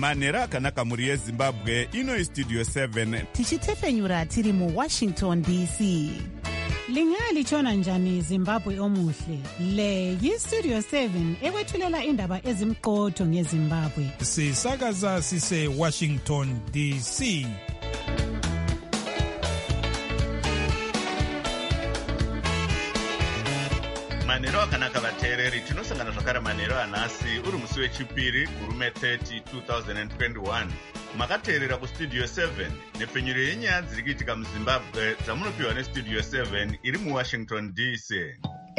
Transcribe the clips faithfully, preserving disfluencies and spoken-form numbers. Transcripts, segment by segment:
manhero akanaka mhuri yezimbabwe. Ino istudio seven tichitefenyura tiri muwashington D C. Lingalitshona njani Zimbabwe omuhle? Le yistudio seven ekwethulela indaba ezimqotho ngeZimbabwe. Sisakaza sise Washington D C. manhero akanaka vateereri, tinosangana zvakare manhero anhasi uri musi wechipiri gurume thirty twenty twenty-one. Makateerera kustudio seven nepfenyuro yenyaya dziri kuitika muzimbabwe dzamunopiwa nestudio seven iri muwashington D C.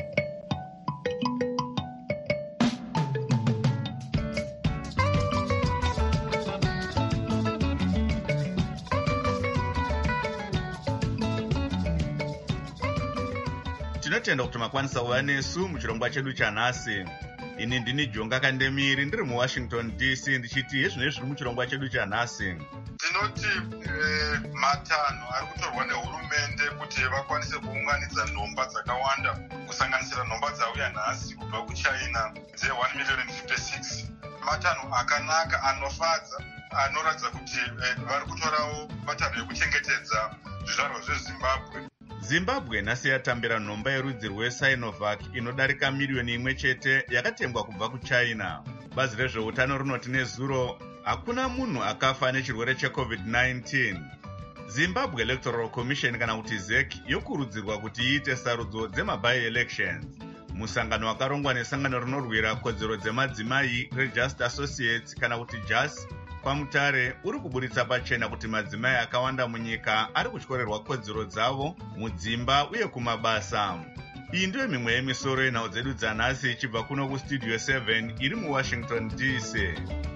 Tinotenda kuti makwanisa kuva nesu muchirongwa chedu chanhasi. Ini ndini Jonga Kandemiri ndiri muwashington D C ndichiti yezvinezvi zviri muchirongwa chedu chanhasi. Tinoti eh, matanho ari kutorwa nehurumende kuti vakwanise kuunganidza nhomba dzakawanda kusanganisira nhomba dzauya nhasi kubva kuchina dze one million fifty-six. Matanho akanaka anofadza anoratidza kuti eh, vari kutorawo matanho ekuchengetedza zvizvarwa zveZimbabwe. Zimbabwe nhasi yatambira nhomba yerudzi rweSinovac inodarika miriyoni imwe chete yakatengwa kubva kuchina. Bazi rezveutano rinoti nezuro hakuna munhu akafa nechirwere checovid nineteen. Zimbabwe Electoral Commission kana kuti Z E C yokurudzirwa kuti iite sarudzo dzemabi-elections. Musangano wakarongwa nesangano rinorwira kodzero dzemadzimai reJust Associates kana kuti J A S kwamutare uri kuburitsa pachena kuti madzimai akawanda munyika ari kutyorerwa kodzero dzavo mudzimba uye kumabasa. Iyi ndiyo mimwe yemisoro yenhau dzedu dzanhasi ichibva kuno kustudio seven iri muwashington D C.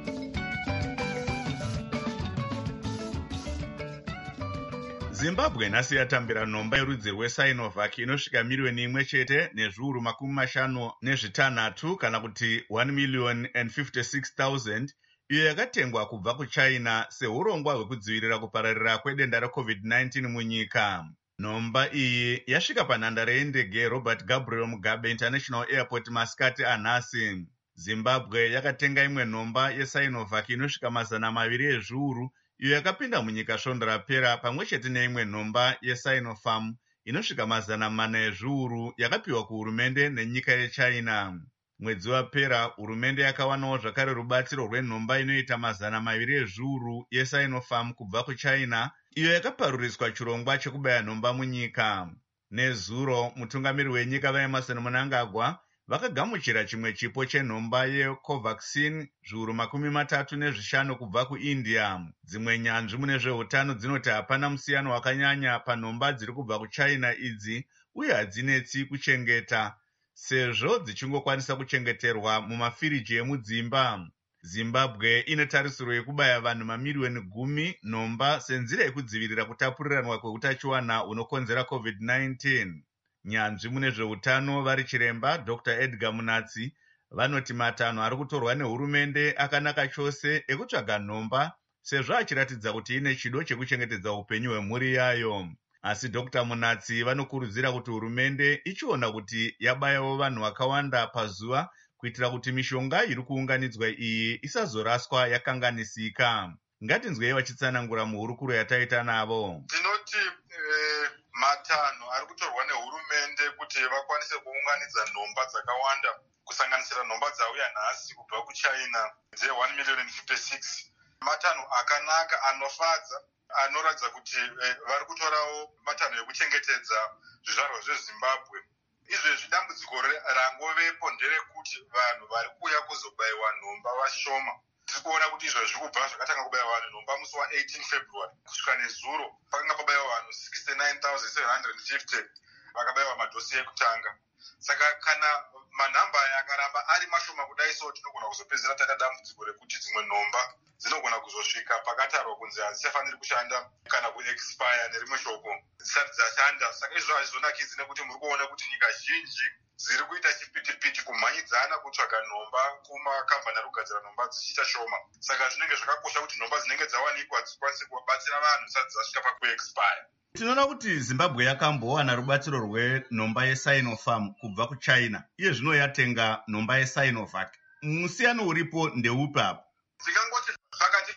Zimbabwe nhasi yatambira nhomba yerudzi rweSinovac inosvika miriyoni imwe chete nezviuru makumi mashanu nezvitanhatu kana kuti one million and fifty-six thousand iyo yakatengwa kubva kuchina seurongwa hwekudzivirira kupararira kwedenda recovid nineteen munyika. Nhomba iyi yasvika panhandare yendege Robert Gabriel Mugabe International Airport masikati anhasi. Zimbabwe yakatenga imwe nhomba yeSinovac inosvika mazana maviri ezviuru iyo yakapinda munyika svondo rapera pamwe chete neimwe nhomba yeSinopharm inosvika mazana mana ezviuru yakapiwa kuhurumende nenyika yechina. Mwedzi wapera hurumende yakawanawo zvakare rubatsiro rwenhomba inoita mazana maviri ezviuru yeSinopharm kubva kuchina iyo yakaparuriswa chirongwa chekubaya nhomba munyika. Nezuro mutungamiri wenyika vaEmmerson Mnangagwa vakagamuchira chimwe chipo chenhomba yeCovaxin zviuru makumi matatu nezvishanu kubva kuIndia. Dzimwe nyanzvi mune zveutano dzinoti hapana musiyano wakanyanya panhomba dziri kubva kuchina idzi uye hadzinetsi kuchengeta sezvo dzichingokwanisa kuchengeterwa mumafiriji emudzimba. Zimbabwe inotarisirwa yekubaya vanhu mamiriyoni gumi nhomba senzira yekudzivirira kutapuriranwa kweutachiwana hunokonzera covid nineteen. Nyanzvi mune zveutano vari chiremba Doctor Edgar Munatsi vanoti matanho ari kutorwa nehurumende akanaka chose ekutsvaga nhomba sezvo achiratidza kuti ine chido chekuchengetedza upenyu hwemhuri yayo. Asi Doctor Munatsi vanokurudzira kuti hurumende ichiona kuti yabayawo vanhu vakawanda pazuva kuitira kuti mishonga iri kuunganidzwa iyi isazoraswa yakanganisika. Ngatinzwei vachitsanangura muhurukuro yataita navo. Tinoti eh, matanho ari kutorwa nehurumende kuti vakwanise kuunganidza nhomba dzakawanda kusanganisira nhomba dzauya nhasi kubva kuchina dze one million fifty-six. Matanho akanaka anofadza anoratidza kuti eh, vari kutorawo matanho ekuchengetedza zvizvarwa zveZimbabwe. Izvezvi dambudziko rangovepo nderekuti vanhu vari kuuya kuzobayiwa nhomba vashoma. Tiri kuona kuti izvezvi kubva zvakatanga kubayiwa vanhu nhomba musi wa-eighteen February kusvika nezuro pakanga pabayiwa vanhu sixty-nine thousand seven hundred fifty vakabayiwa madhosi ekutanga. Saka kana manhamba aya akaramba ari mashoma kudai so tinogona kuzopedzera takadambudziko rekuti dzimwe nhomba dzinogona kuzosvika pakatarwa kunzi hadzichafaniri kushanda kana kuexpire nerimwe shoko dzisati dzashanda. Saka izvo hazvizonakidzi nekuti muri kuona kuti nyika zhinji dziri kuita chipitipiti kumhanyidzana kutsvaga nhomba kumakambani ari kugadzira nhomba dzichiita shoma. Saka zvinenge zvakakosha kuti nhomba dzinenge dzawanikwa dzikwanise kuvabatsira vanhu dzisati dzasvika pakuexpire. Tinoona kuti Zimbabwe yakambowana rubatsiro rwenhomba yeSinopharm kubva kuchina iye zvino yatenga nhomba yeSinovac. Musiyano uripo ndeupi apo? Ndingangoti zvakati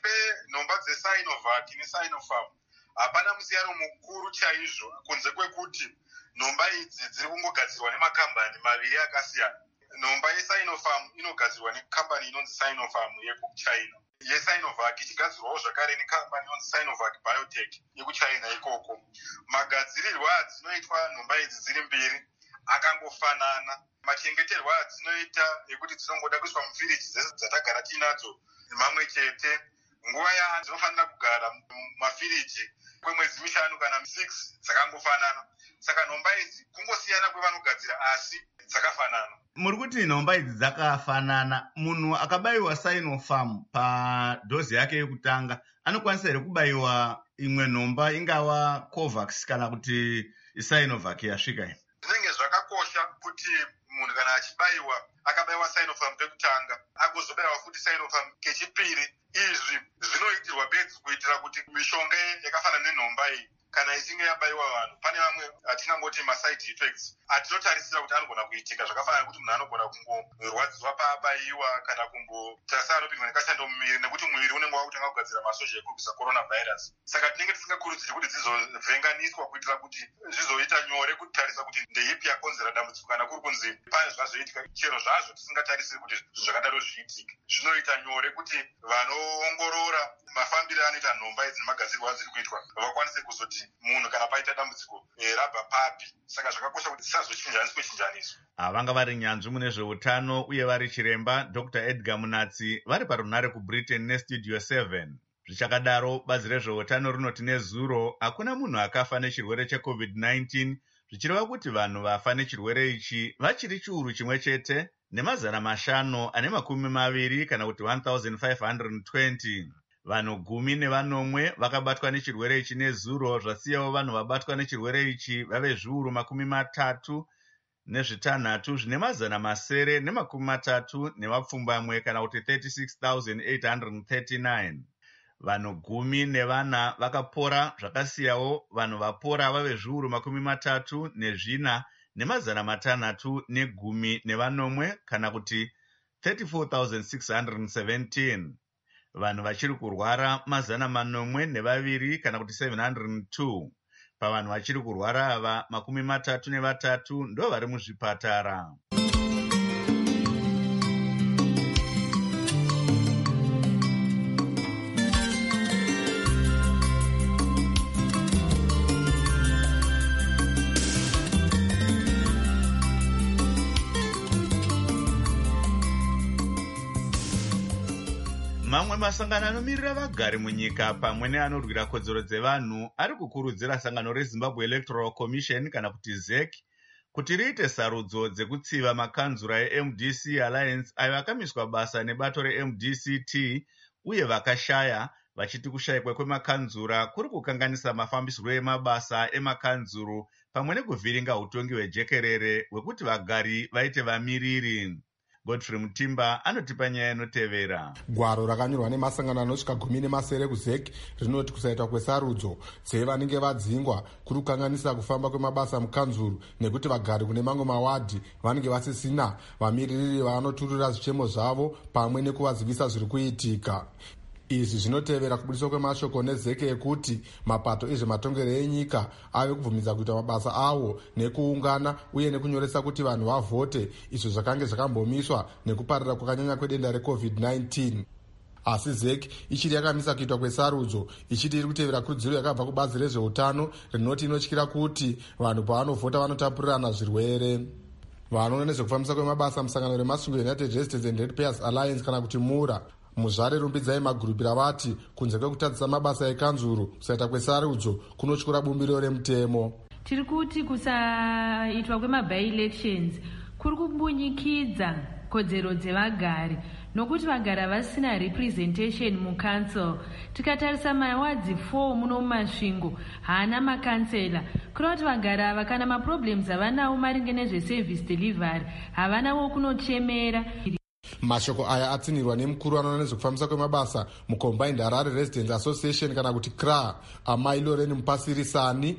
penhomba dzeSinovac neSinopharm hapana musiyano mukuru chaizvo kunze kwekuti nhomba idzi dziri kungogadzirwa nemakambani maviri akasiyana. Nhomba yeSinopharm inogadzirwa nekambani inonzi Sinopharm yekuchina. YeSinovac ichigadzirwawo zvakare nekambani inonzi Sinovac Biotech yekuchina ikoko. Magadzirirwo adzinoitwa nhomba idzi dziri mbiri akangofanana. Machengeterwo adzinoita ekuti dzinongoda kuiswa mufiriji dzese dzatagara tinadzo mamwe chete. Nguva yadzinofanira kugara mumafiriji kwemwedzi mishanu kana six dzakangofanana. Saka nhomba idzi kungosiyana kwevanogadzira asi dzakafanana. Muri kuti nhomba idzi dzakafanana, munhu akabayiwa Sinopharm padhozi yake yekutanga anokwanisa here kubayiwa imwe nhomba ingava Covax kana kuti Sinovac yasvika iyi? Zvinenge zvakakosha kuti munhu kana achibayiwa akabayiwa Sinopharm pekutanga agozobayiwa futi Sinopharm kechipiri. Izvi zvinoitirwa bedzi kuitira kuti mishonga yakafanana nenhomba iyi kana ichinge yabayiwa vanhu, pane vamwe atingangoti maside effects atinotarisira kuti anogona kuitika, zvakafanana kuti munhu anogona kungorwadziwa paabayiwa kana kumbotarisa anopindwa nekashando mumuviri nekuti muviri unenge wakutanga kugadzira masozha ekurwisa coronavirus. Saka tinenge tisingakurudziri kuti dzizovhenganiswa kuitira kuti zvizoita nyore kutarisa kuti ndeipi yakonzera dambudziko kana kuri kunzi pane zvazvoitika, chero zvazvo tisingatarisiri kuti zvinhu zvakadaro zviitike. Zvinoita nyore kuti vanoongorora mafambiro anoita nhomba idzi nemagadzirwo adziri kuitwa vakwanise kuzoti munhu kana paita dambudziko rabva papi. Saka zvakakosha kuti dzisazochinjaniswe chinjaniso. Vanga vari nyanzvi mune zveutano uye vari chiremba Doctor Edgar Munatsi vari parunare kuBritain neStudio seven. Zvichakadaro, bazi rezveutano rinoti nezuro hakuna munhu akafa nechirwere checovid nineteen, zvichireva kuti vanhu vafa nechirwere ichi vachiri chiuru chimwe chete nemazana mashanu ane makumi maviri kana kuti one thousand five hundred twenty. Vanhu gumi nevanomwe vakabatwa nechirwere ichi nezuro, zvasiyawo vanhu vabatwa nechirwere ichi vave zviuru makumi matatu nezvitanhatu zvine mazana masere nemakumi matatu nemapfumbamwe kana kuti thirty-six thousand eight hundred thirty-nine. Vanhu gumi nevana vakapora, zvakasiyawo vanhu vapora vave zviuru makumi matatu nezvina nemazana matanhatu negumi nevanomwe kana kuti thirty-four thousand six hundred seventeen. Vanhu vachiri kurwara mazana manomwe nevaviri kana kuti seven hundred two. Pavanhu vachiri kurwara ava makumi matatu nevatatu ndo vari muzvipatara. Mamwe masangano anomirira vagari munyika pamwe neanorwira kodzero dzevanhu ari kukurudzira sangano reZimbabwe Electoral Commission kana kuti Z E C kuti riite sarudzo dzekutsiva makanzura eM D C Alliance ayo akamiswa basa nebato reM D C T uye vakashaya, vachiti kushayikwa kwemakanzura kuri kukanganisa mafambisiro emabasa emakanzuru pamwe nekuvhiringa utongi hwejekerere hwekuti vagari vaite vamiriri. Godfrey Mutimba anotipa nyaya inotevera. Gwaro rakanyorwa nemasangano anosvika gumi nemasere kuZ E C rinoti kusaitwa kwesarudzo dzevanenge vadzingwa kuri kukanganisa kufamba kwemabasa mukanzuru nekuti vagari kune mamwe mawadhi vanenge vasisina vamiriri vanoturira zvichemo zvavo pamwe nekuvazivisa zviri kuitika. Izvi zvinotevera kubudiswa kwemashoko neZ E C ekuti mapato ezvematongero enyika ave kubvumidza kuita mabasa awo nekuungana uye nekunyoresa kuti vanhu vavhote, izvo zvakange zvakambomiswa nekuparira kwakanyanya kwedenda recovid nineteen. Asi Z E C ichiri yakamisa kuitwa kwesarudzo, ichiti iri kutevera kurudziro yakabva kubazi rezveutano rinoti inotyira kuti vanhu pavanovhota vanotapurirana zvirwere. Vanoona nezvekufambisa kwemabasa musangano remasungo United Residents and Ratepayers Alliance kana kuti mura muzvare rumbidzai magurupira vati kunze kwekutadzisa mabasa ekanzuru, kusaita kwesarudzo kunotyura bumbiro remutemo. Tiri kuti kusaitwa kwema-by-elections kuri kubunyikidza kodzero dzevagari nokuti vagari havasina representation mucouncil. Tikatarisa mawadzi four muno mumasvingo haana makansela, kureva kuti vagari ava kana maproblems havanawo maringe nezveservice delivery havanawo kunochemera. Mashoko aya atsinirwa nemukuru anoona nezvekufambisa kwemabasa muCombined Harare Residents Association kana kuti C R A, Amai Loreni Mupasirisani.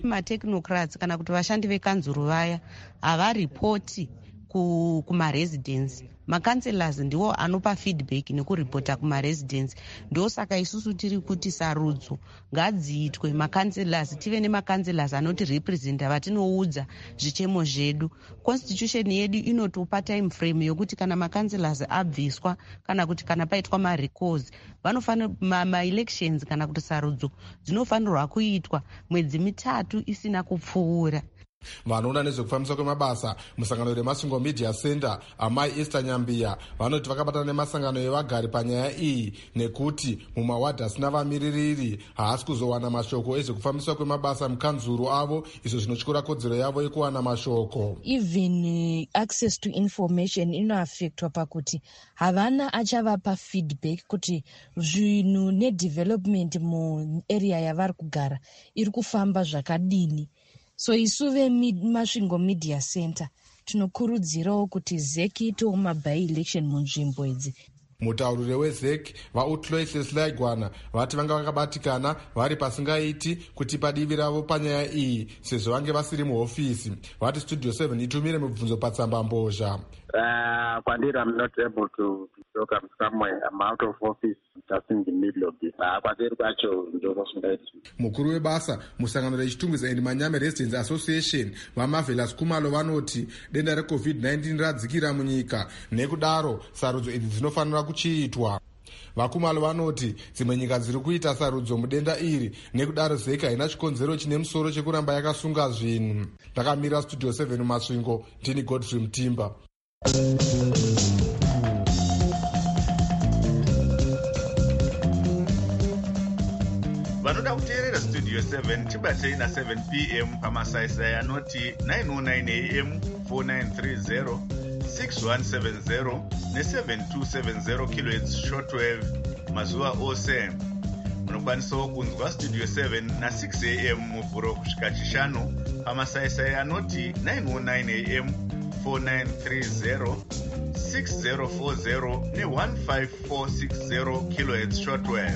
Matechnocrats kana kuti vashandi vekanzuru vaya havaripoti kumaresidence makanselas ndiwo anopa feedback nekuripota kumaresidence. ndo saka isusu tiri kuti sarudzo ngadziitwe, makanselas tive nemakanselas anoti representa vatinoudza zvichemo zvedu. Constitution yedu inotopa time frame yokuti kana makanselas abviswa kana kuti kana paitwa marecalls vanofanira ma-elections kana kuti sarudzo dzinofanirwa kuitwa mwedzi mitatu isina kupfuura. vanoona nezvekufambiswa kwemabasa musangano remasvingo media center amai Esther Nyambiya vanoti vakabatana nemasangano evagari panyaya iyi nekuti mumawadhi asina vamiririri haasi kuzowana mashoko ezvekufambiswa kwemabasa mukanzuru avo, izvo zvinotyora kodzero yavo yekuwana mashoko. Even uh, access to information inoaffectwa pakuti havana achavapa feedback kuti zvinhu nedevelopment muarea yavari kugara iri kufamba zvakadini. So isu vemasvingo media center tinokurudzirawo kuti zek itewo maby-election munzvimbo idzi. Mutauriri wezek vautloises Laigwana vati vanga vakabatikana vari pasingaiti kuti padivi ravo panyaya iyi sezvo vange vasiri muhofisi. Vati Studio seven itumire mibvunzo patsamba mbozha. Uh, Kwandira, I'm not able to talk. I'm somewhere. I'm out of office just in the middle of this. Uh, Kwandira, kwacho ndoro sundaiti. Mukuru webasa musangano rechitungwiza and Manyame Residents Association vaMarvelous Kumalo vanoti denda recovid nineteen radzikira munyika, nekudaro sarudzo idzi dzinofanira kuchiitwa. Vakumalo vanoti dzimwe nyika dziri kuita sarudzo mudenda iri, nekudaro zeka haina chikonzero chine musoro chekuramba yakasunga zvinhu. Ndakamira Studio seven Masvingo, ndini Godfrey Mutimba. vanoda kuteerera Studio seven tibatei na seven p m pamasaisai anoti nine oh nine a m, four nine three zero, six one seven zero ne seven two seven zero kilohertz shortwave mazuva ose. Munokwanisawo kunzwa Studio seven na six a m muvhuro kusvika chishanu pamasaisai anoti nine oh nine a m, four nine three zero, six zero four zero ne one five four six zero kilohertz shortwave.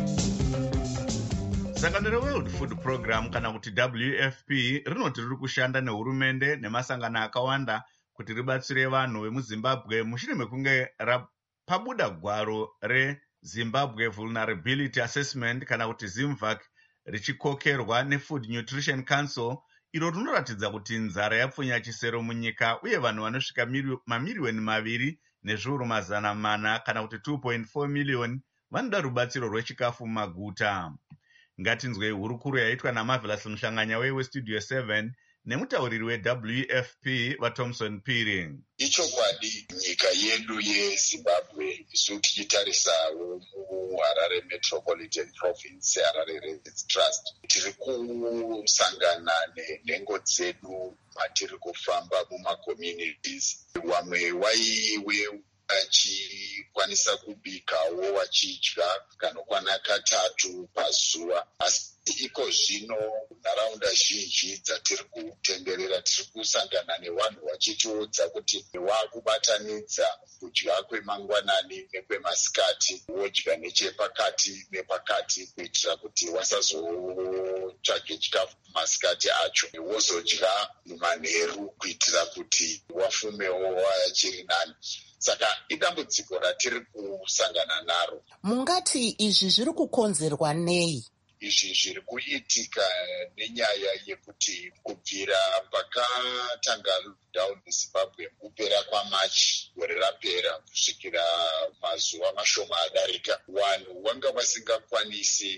Sangano reWorld Food Program kana kuti W F P rinoti riri kushanda nehurumende nemasangano akawanda kuti ribatsire vanhu vemuZimbabwe mushure mekunge rapabuda gwaro reZimbabwe Vulnerability Assessment kana kuti ZIMVAC richikokerwa neFood Nutrition Council, iro rinoratidza kuti nzara yapfunya chisero munyika uye vanhu vanosvika mamiliyoni maviri nezviuru mazana mana kana kuti two point four million vanoda rubatsiro rwechikafu mumaguta. Ngatinzwe hurukuru yaitwa naMarvelous Muhlanganya weStudio seven nemutauriri weW F P vaThomson Phiri. Ichokwadi nyika yedu yeZimbabwe isu tichitarisawo muHarare Metropolitan Province Harare Residents Trust tiri kusangana nenhengo dzedu matiri kufamba mumacommunities. Wamwe waiwe achikwanisa kubikawo wachidya kanokwana katatu pazuva, asi iko zvino nharaunda zhinji dzatiri kutenderera tiri kusangana nevanhu vachitiudza kuti vakubatanidza kudya kwemangwanani nekwemasikati, wodya nechepakati nepakati kuitira kuti wasazotsvage chikafu masikati acho, wozodya mumanheru kuitira kuti wafumewo wachiri nani. Saka idambudziko ratiri kusangana naro. Mungati izvi zviri kukonzerwa nei? Izvi zviri kuitika nenyaya yekuti kubvira pakatanga lockdown muZimbabwe kupera kwaMachi gore rapera kusvikira mazuva mashoma adarika, vanhu vanga vasingakwanisi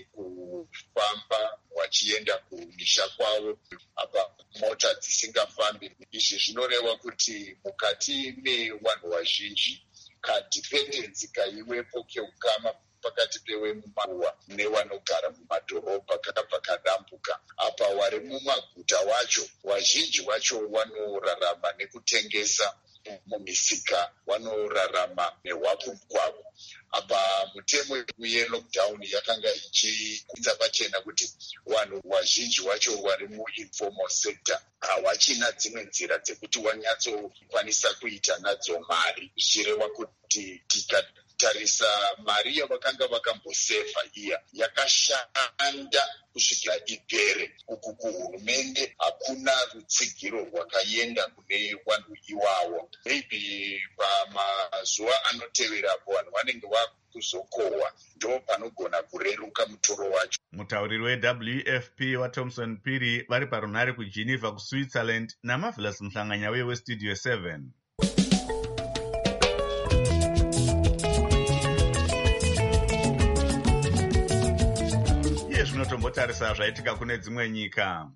kufamba vachienda kumisha kwavo, apa mota dzisingafambi. Izvi zvinoreva kuti mukati mevanhu vazhinji kadhipendensi kaiwepo keukama pakati pewemumaruwa nevanogara mumadhorobha kakabva kadambuka. Apa vari mumaguta wacho vazhinji vacho vanorarama nekutengesa mumisika, vanorarama nehwapu mugwavo. Apa mutemo yelockdown yakanga ichiita pachena kuti vanhu vazhinji vacho vari muinformal sector havachina dzimwe nzira dzekuti wanyatsokwanisa kuita nadzo mari, zvichireva kuti tikatarisa mari yavakanga vakambosefa iya yakashanda kusvikira ipere. Uku kuhurumende hakuna rutsigiro rwakaenda kune vanhu iwawo. Maybe pamazuva anoteverapo vanhu vanenge vakuzokohwa, ndo panogona kureruka mutoro wacho. Mutauriri we-W F P waThomson Phiri vari parunhare kuGeneva kuSwitzerland naMarvelous Mhlanganya weStudio seven. Iye zvinotombotarisa zvaitika kune dzimwe nyika.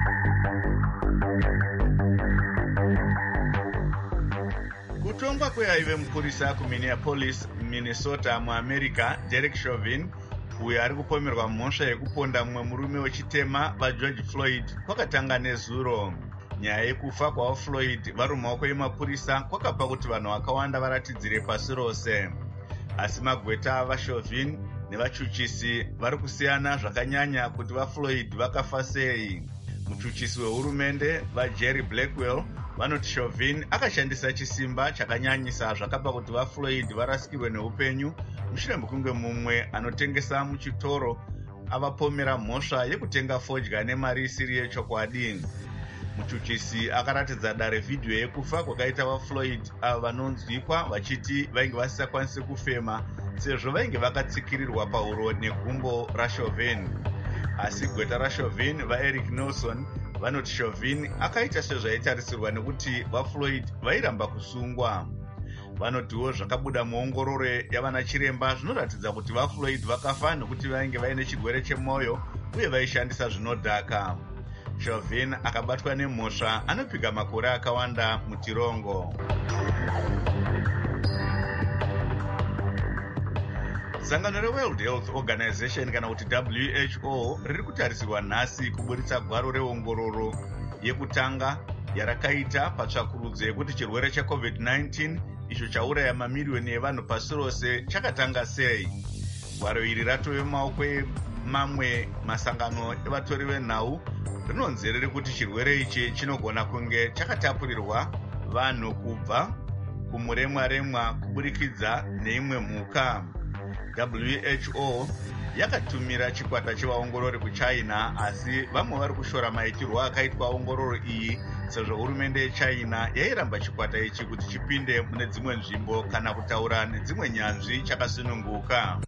Kutongwa kweaive mupurisa kuMinneapolis, Minnesota muAmerica, Derek Chauvin, uyo ari kupomerwa mhosva yekuponda mumwe murume wechitema vaGeorge Floyd, kwakatanga nezuro. Nyaya yekufa kwaFloyd vari mumaoko emapurisa kwakapa kuti vanhu vakawanda varatidzire pasi rose. Asi magweta vaChauvin nevachuchisi vari kusiyana zvakanyanya kuti vaFloyd vakafa sei. Muchuchisi wehurumende vaJerry Blackwell vanoti Chauvin akashandisa chisimba chakanyanyisa zvakapa kuti vaFloyd varasikirwe neupenyu mushure mekunge mumwe anotengesa muchitoro avapomera mhosva yekutenga fodya nemari isiri yechokwadi. Muchuchisi akaratidza dare vhidhiyo yekufa kwakaita vaFloyd avo vanonzwikwa vachiti vainge vasisakwanisi kufema sezvo vainge vakatsikirirwa pahuro negumbo raChauvin. Asi gweta raChauvin vaEric Nelson vanoti Chauvin akaita sezvaitarisirwa nekuti vaFloyd vairamba kusungwa. Vanotiwo zvakabuda muongororo yavana chiremba zvinoratidza kuti vaFloyd vakafa nekuti vainge vaine chirwere chemwoyo uye vaishandisa zvinodhaka. Chauvin akabatwa nemhosva anopika makore akawanda mutirongo. Sangano reWorld Health Organization kana kuti W H O riri kutarisirwa nhasi kuburitsa gwaro reongororo yekutanga yarakaita patsvakurudzo yekuti chirwere cheCovid nineteen icho chauraya mamiliyoni evanhu pasi rose chakatanga sei. Gwaro iri ratove mumaoko emamwe masangano evatori venhau rinonzi riri kuti chirwere ichi chinogona kunge chakatapurirwa vanhu kubva kumuremwaremwa kuburikidza neimwe mhuka. W H O yakatumira chikwata chevaongorori kuChina, asi vamwe vari kushora maitirwo akaitwa ongororo iyi sezvo hurumende yeChina yairamba chikwata ichi kuti chipinde mune dzimwe nzvimbo kana kutaura nedzimwe nyanzvi chakasununguka.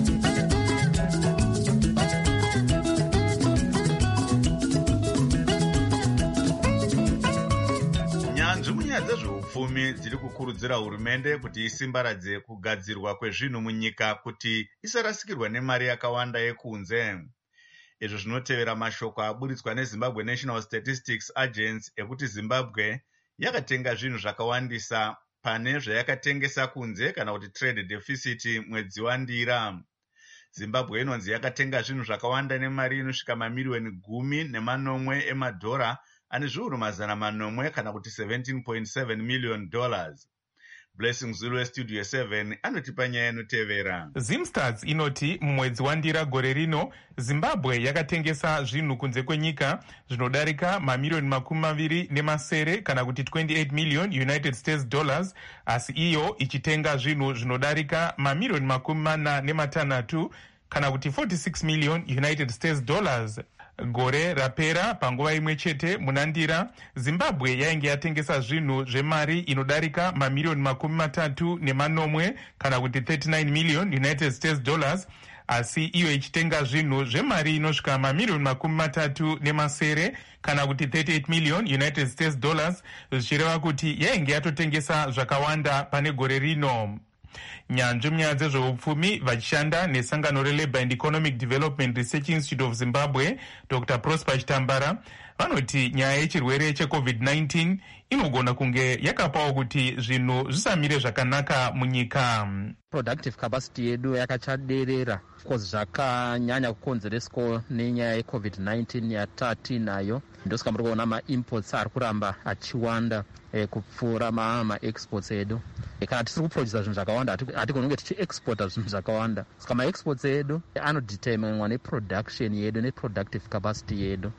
Nyanzvi munyaya dzezveupfumi dziri kukurudzira hurumende kuti isimbaradze kugadzirwa kwezvinhu munyika kuti isarasikirwa nemari yakawanda yekunze. Izvo zvinotevera mashoko aburitswa neZimbabwe National Statistics Agency ekuti Zimbabwe yakatenga zvinhu zvakawandisa pane zvayakatengesa kunze kana kuti trade deficit mwedzi wandira. Zimbabwe inonzi yakatenga zvinhu zvakawanda nemari inosvika mamiliyoni gumi nemanomwe emadhora ane zviuru mazana manomwe kana kuti seventeen point seven million dollars. Blessing Zulu weStudio seven anotipa nyaya inotevera. Zimstats inoti mumwedzi wandira gore rino Zimbabwe yakatengesa zvinhu kunze kwenyika zvinodarika mamiliyoni makumi maviri nemasere kana kuti twenty-eight million United States dollars, asi iyo ichitenga zvinhu zvinodarika mamiliyoni makumi mana nematanhatu kana kuti forty-six million United States dollars. Gore rapera panguva imwe chete munandira Zimbabwe yainge yatengesa zvinhu zvemari inodarika mamiliyoni makumi matatu nemanomwe kana kuti thirty-nine million United States dollars, asi iyo ichitenga zvinhu zvemari inosvika mamiliyoni makumi matatu nemasere kana kuti thirty-eight million United States dollars, zvichireva kuti yainge yatotengesa zvakawanda pane gore rino. Nyanzvi munyaya dzezveupfumi vachishanda nesangano reLabour and Economic Development Research Institute of Zimbabwe, Doctor Prosper Chitambara, vanoti nyaya yechirwere cheCovid nineteen inogona kunge yakapawo kuti zvinhu zvisamire zvakanaka munyika. Productive capacity yedu yakachaderera cause zvakanyanya kukonzereswa nenyaya yeCovid nineteen yatinayo. Ndosaka muri kuona ma-imports ari kuramba achiwanda eh, kupfuura ma-exports edu. Kana tisiri kuprodusa zvinhu zvakawanda hatigoni kunge tichiexporta zvinhu zvakawanda. Saka ma-exports edu anodeterminwa neproduction yedu neproductive capacity yedu.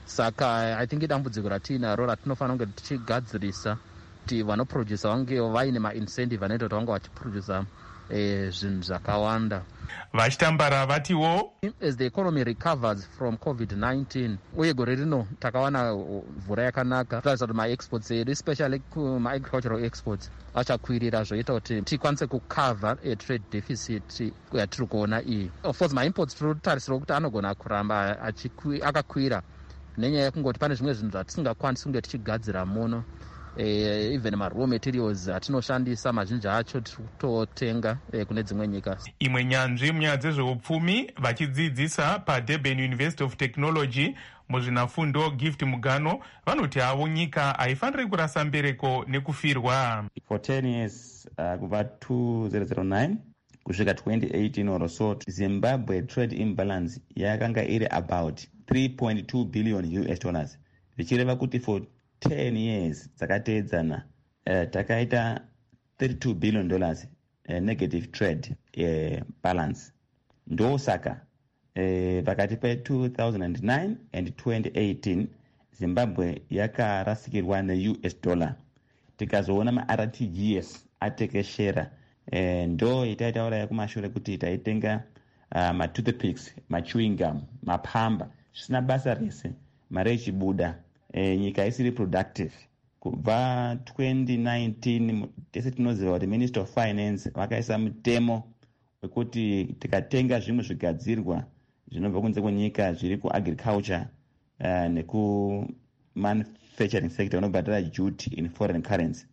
Saka I think idambudziko ratinaro ratinofanira kunge tichigadzirisa kuti vanoprodusa vange vaine ma-incentive vanoita kuti vange vachiprodusa eh, zvinhu zvakawanda. Vachitambara vatiwo, as the economy recovers from covid nineteen uye gore rino takawana mvura yakanaka, taratidza kuti maexports edu especially maagricultural exports achakwirira zvoita kuti tikwanise kucover a trade deficit yatiri kuona iyi. Of course maimports tiri kutarisira kuti anogona kuramba akakwira nenyaya yekungoti pane zvimwe zvinhu zvatisingakwanisi kunge tichigadzira muno. Eh, even ma-raw materials atinoshandisa mazhinji acho totenga eh, kune dzimwe nyika. Imwe nyanzvi munyaya dzezveupfumi vachidzidzisa paDurban University of Technology muzvinafundo Gift Mugano vanoti havo nyika haifaniri kurasa mbereko nekufirwa. For ten years uh, kubva two thousand nine kusvika twenty eighteen or so, Zimbabwe trade imbalance yakanga iri about three point two billion U S dollars, zvichireva kuti for ten years dzakateedzana uh, takaita thirty-two billion dollars uh, negative trade uh, balance. Ndosaka uh, pakati pe two thousand nine and twenty eighteen Zimbabwe yakarasikirwa ne-U S dollar. Tikazoona ma-R T G S atekeshera uh, ndo itaitaura yekumashure kuti taitenga uh, ma-toothpicks, ma-chewing gum, mapamba zvisina basa rese, mari ichibuda. E, nyika isiri productive. Kubva twenty nineteen tese tinoziva kuti Minister of Finance vakaisa mutemo wekuti tikatenga zvimwe zvigadzirwa zvinobva kunze kwenyika zviri kuagriculture uh, neku manufacturing sector unobhadhara duty in foreign currency.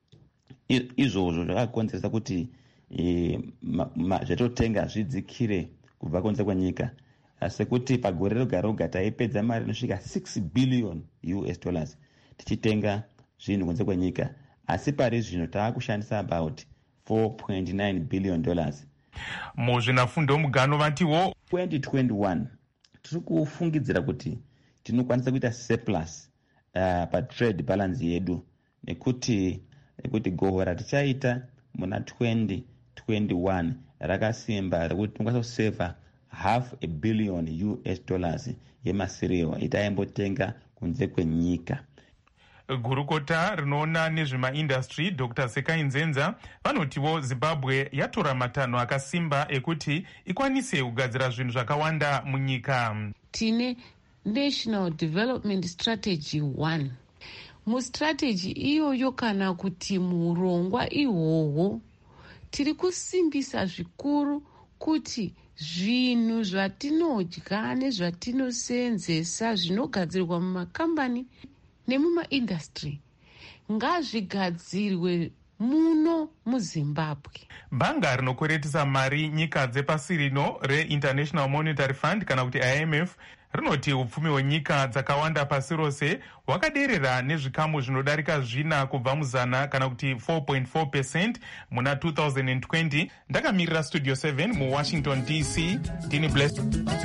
Izvozvo zvakakonzeresa kuti e, zvatotenga zvidzikire kubva kunze kwenyika. Sekuti pagore roga roga taipedza mari inosvika six billion U S dollars tichitenga zvinhu kunze kwenyika, asi pari zvino taakushandisa about four point nine billion dollars. Muzvinafundo Mugano vatiwo twenty twenty-one tiri kufungidzira kuti tinokwanisa kuita surplus uh, pa trade balance yedu, nekuti nekuti gohwo ratichaita muna twenty twenty-one rakasimba rekuti tinokwanisa kuseva half a billion U S dollars yemasiriwa itaimbotenga kunze kwenyika. Gurukota rinoona nezvemaindastry Doctor Sekai Nzenza vanotiwo Zimbabwe yatora matanho akasimba ekuti ikwanise kugadzira zvinhu zvakawanda munyika. Tine National Development Strategy one. Mustrategy iyoyo kana kuti murongwa ihwohwo tiri kusimbisa zvikuru kuti zvinhu zvatinodya nezvatinosenzesa zvinogadzirwa mumakambani nemumaindastry ngazvigadzirwe muno muZimbabwe. Bhanga rinokweretesa mari nyika dzepasi rino reInternational Monetary Fund kana kuti I M F rinoti upfumi hwenyika dzakawanda pasi rose hwakaderera nezvikamu zvinodarika zvina kubva muzana kana kuti four point four percent muna two thousand twenty. Ndakamirira Studio seven muWashington D C. Tini Bless.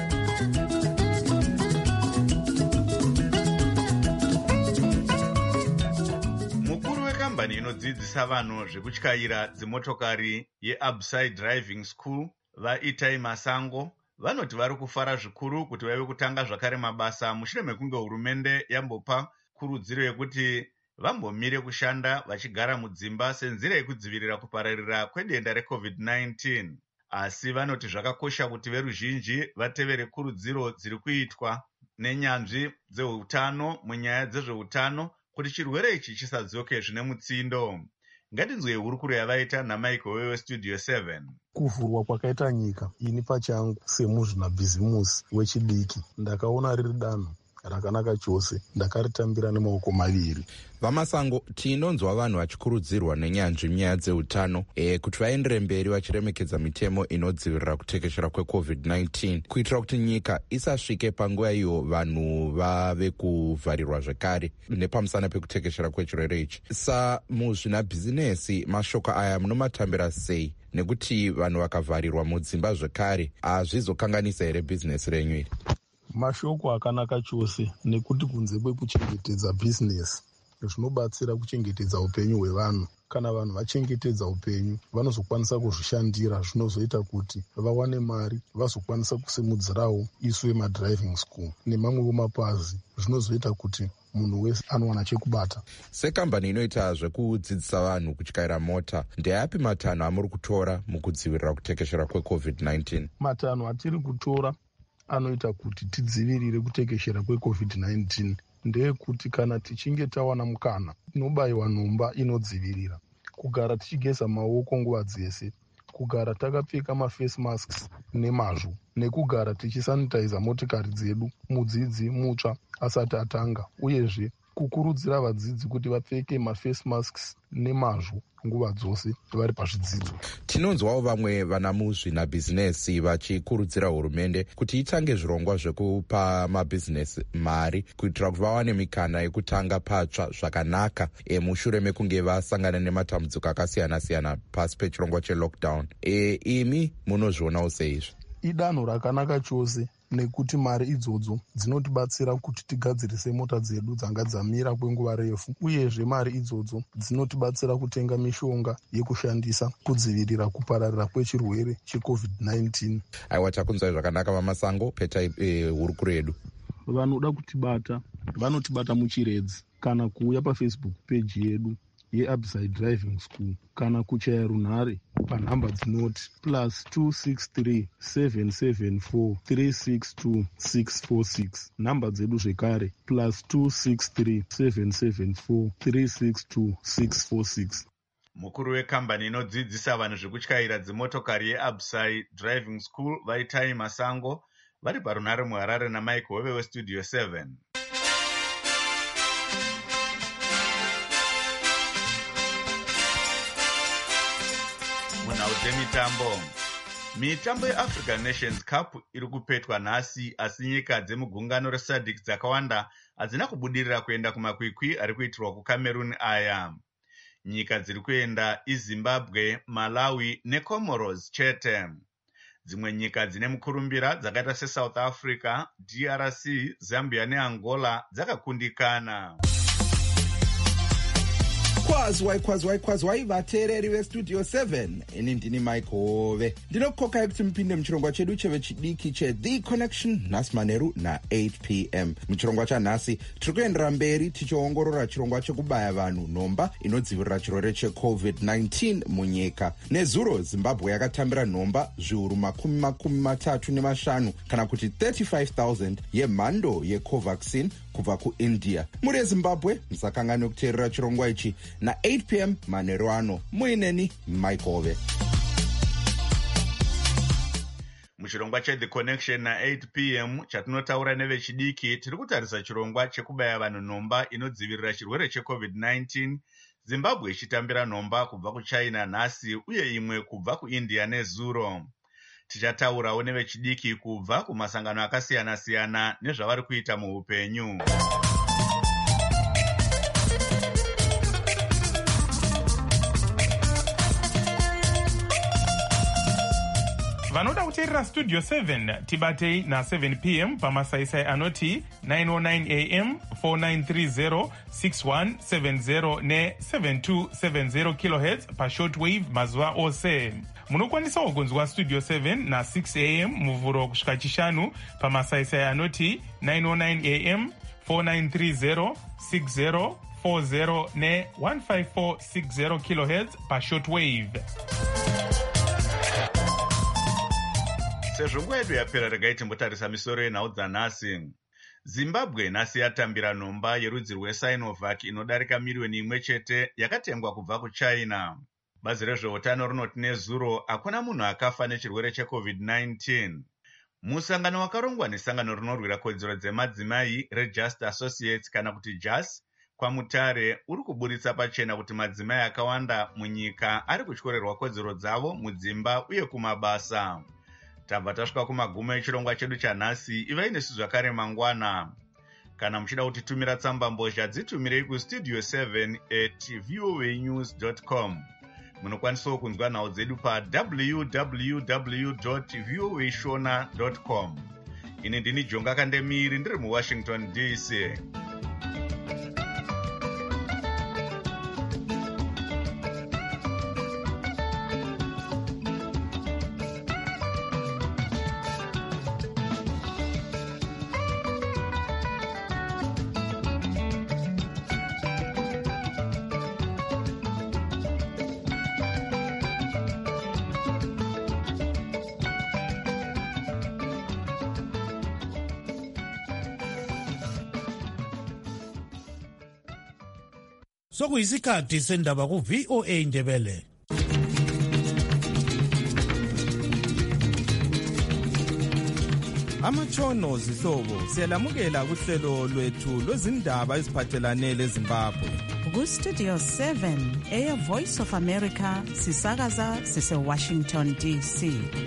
Mukuru wekambani inodzidzisa vanhu zvekutyaira dzimotokari yeUpside Driving School vaItai Masango vanoti vari kufara zvikuru kuti vaive kutanga zvakare mabasa mushure mekunge hurumende yambopa kurudziro yekuti vambomire kushanda vachigara mudzimba senzira yekudzivirira kupararira kwedenda recovid nineteen. Asi vanoti zvakakosha kuti veruzhinji vatevere kurudziro dziri kuitwa nenyanzvi dzeutano munyaya dzezveutano kuti chirwere ichi chisadzoke zvine mutsindo. Ngatinzwe hurukuro yavaita naMichael wewe Studio seven. Kuvhurwa kwakaita nyika ini pachangu semuzvinabhizimusi wechidiki ndakaona riri danho rakanaka chose, ndakaritambira nemaoko maviri. Vamasango, tinonzwa vanhu vachikurudzirwa nenyanzvi nyaya dzeutano e, kuti vaendere mberi vachiremekedza mitemo inodzivirira kutekeshera kwecovid nineteen kuitira kuti nyika isasvike panguva iyo vanhu vave kuvharirwa zvekare nepamusana pekutekeshera kwechirwere ichi. Sa muzvinabhizinesi mashoko aya munomatambira sei, nekuti vanhu vakavharirwa mudzimba zvekare hazvizokanganisa here bhizinesi renyu iri? Mashoko akanaka chose, nekuti kunze kwekuchengetedza bhizinesi zvinobatsira kuchengetedza upenyu hwevanhu. Kana vanhu vachengetedza upenyu vanozokwanisa kuzvishandira, zvinozoita kuti vawane mari vazokwanisa kusimudzirawo isu vemadriving school nemamwewo mapazi, zvinozoita kuti munhu wese anowana chekubata. Sekambani inoita zvekudzidzisa vanhu kutyaira mota, ndeapi matanho amuri kutora mukudzivirira kutekeshera kwecovid nineteen? Matanho atiri kutora anoita kuti tidzivirire kutekeshera kwecovid nineteen ndeyekuti kana tichinge tawana mukana tinobayiwa nhomba inodzivirira, kugara tichigeza maoko nguva dzese, kugara takapfeka maface masks nemazvo, nekugara tichisanitiza motikari dzedu mudzidzi mutsva asati atanga, uyezve kukurudzira vadzidzi kuti vapfeke maface masks nemazvo nguva dzose vari pazvidzidzo. Tinonzwawo vamwe vana muzvinabhizinesi vachikurudzira hurumende kuti itange zvirongwa zvekupa mabhizinesi mari kuitira kuti vawane mikana yekutanga patsva zvakanaka e, mushure mekunge vasangana nematambudziko akasiyana-siyana pasi pechirongwa chelockdown. E, imi munozvionawo seizvi? Idanho rakanaka chose, nekuti mari idzodzo dzinotibatsira kuti tigadzirise mota dzedu dzanga dzamira kwenguva refu, uyezve mari idzodzo dzinotibatsira kutenga mishonga yekushandisa kudzivirira kupararira kwechirwere checovid nineteen. Aiwa, takunzwai zvakanaka vamasango. Petai e, hurukuro yedu. Vanoda kutibata vanotibata muchiredzi kana kuuya pafacebook page yedu yeAbside Driving School kana kuchaya runhare panhamba dzinoti plus two six three seven seven four three six two six four six, nhamba dzedu zvekare plus two six three seven seven four three six two six four six. Mukuru wekambani inodzidzisa vanhu zvekutyaira dzimotokari yeAbside Driving School vaitai Masango vari parunhare muHarare naMike Hove weStudio seven. Munhau dzemitambo. Mitambo yeAfrican Nations Cup iri kupetwa nhasi, asi nyika dzemugungano reSADC dzakawanda hadzina kubudirira kuenda kumakwikwi ari kuitirwa kuCameroon aya. Nyika dziri kuenda iZimbabwe, Malawi neComoros chete. Dzimwe nyika dzine mukurumbira dzakaita seSouth Africa, D R C, Zambia neAngola dzakakundikana. Kwazwai kwazwai kwazwai vateereri veStudio seven, ini ndini Mike Hove. Ndinokokai kuti mupinde muchirongwa chedu chevechidiki cheThe Connection nhasi manheru na-eight p m. Muchirongwa chanhasi tiri kuendera mberi tichiongorora chirongwa chekubaya vanhu nhomba inodzivirira chirwere checovid nineteen munyika. Nezuro Zimbabwe yakatambira nhomba zviuru makumi makumi matatu nemashanu kana kuti thirty-five thousand yemhando yeCovaxin kubva kuIndia. Muri eZimbabwe musakangane kuteerera chirongwa ichi na-eight p m manheru ano. Muineni Mike Hove. Muchirongwa cheThe Connection na-eight p m chatinotaura nevechidiki, tiri kutarisa chirongwa chekubaya vanhu nhomba inodzivirira chirwere checovid nineteen, Zimbabwe ichitambira nhomba kubva kuChina nhasi uye imwe kubva kuIndia nezuro. Tichataurawo nevechidiki kubva kumasangano akasiyana-siyana nezvavari kuita muupenyu. Vanoda kuteerera Studio seven tibatei na-seven p m pamasaisai anoti nine oh nine a m, four nine three zero, six one seven zero ne-seven two seven zero kilohertz pashortwave mazuva ose. Munokwanisawo kunzwa Studio seven na-six a m muvhuro kusvika chishanu pamasaisai anoti nine oh nine a m, four nine three zero, six zero four zero ne-one five four six zero kilohertz pashortwave. Sezvo nguva yedu yapera, regai timbotarisa misoro yenhau dzanhasi. Zimbabwe nhasi yatambira nhomba yerudzi rweSinovac inodarika miriyoni imwe chete yakatengwa kubva kuChina. Bazi rezveutano rinoti nezuro hakuna munhu akafa nechirwere checovid nineteen. Musangano wakarongwa nesangano rinorwira kodzero dzemadzimai reJust Associates kana kuti J A S kwaMutare uri kuburitsa pachena kuti madzimai akawanda munyika ari kutyorerwa kodzero dzavo mudzimba uye kumabasa. Tabva tasvika kumagumo echirongwa chedu chanhasi. Ivai nesu zvakare mangwana. Kana muchida kutitumira tsamba mbozha, dzitumirei kustudio seven at voanews dot com. Munokwanisawo kunzwa nhau dzedu pa w w w dot voa shona dot com. Ini ndini Jonga Kandemiri ndiri muWashington D C. sokuyisikhathi sendaba ku-V O A Ndebele. Amatshono zihlobo siyalamukela kuhlelo lwethu lwezindaba eziphathelane leZimbabwe. Ku-Studio seven, Air Voice of America, sisakaza sise-Washington D C.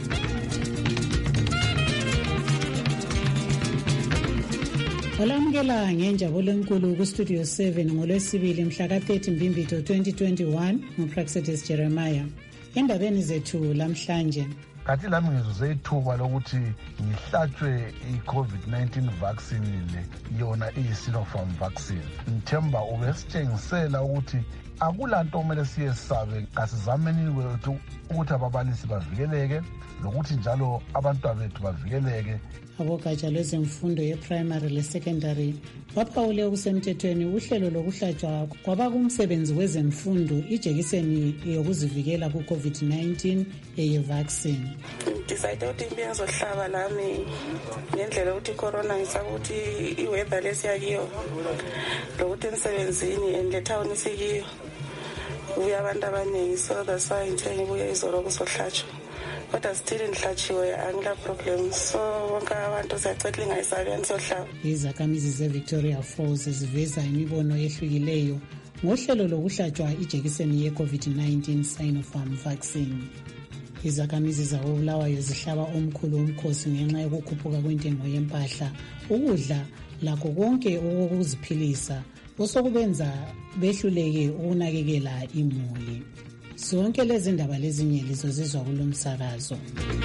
Olamukela ngenjabulo enkulu ku-Studio seven ngolwesibili mhla ka-thirty Mbimbitho twenty twenty-one nguPraxedis Jeremiah. Endabeni zethu lamhlanje, kathi lami ngizuze ithuba lokuthi ngihlatshwe i-COVID nineteen vaccine le yona iyi-Sinopharm vaccine. Ngithemba ubesitshengisela ukuthi akulanto okumele siyesabe, kasizameni wethu ukuthi ababalisi bavikeleke lokuthi njalo abantwana bethu bavikeleke. Abogatsha lwezemfundo ye-primary le-secondary baphawule okusemthethweni uhlelo lokuhlatshwa kwabakumsebenzi wezemfundo ijekiseni yokuzivikela ku-COVID nineteen eye-vaccine. Decide ukuthi imbi ngizohlaba lami ngendlela ukuthi i-corona ngisakuthi i-weather lesiyakiyo lokuthi emsebenzini and le-town isikiyo ubuye abantu abaningi, so that's why ngithe ngibuye izolo kuzohlatshwa. Kodwa still ndihlatshiwe angila problem, so wonke abantu siyacela lingayisabi anisohlaba. Izakhamizi ze-Victoria Falls ziveza imibono ehlukileyo ngohlelo lokuhlatshwa ijekiseni ye-COVID nineteen Sinopharm vaccine. Izakhamizi zakoBulawayo zihlaba omkhulu umkhosi ngenxa yokukhuphuka kwentengo yempahla, ukudla lakho konke okuziphilisa osokubenza behluleke ukunakekela imuli. Zonke lezi ndaba lezinye lizozizwa kulomsakazo.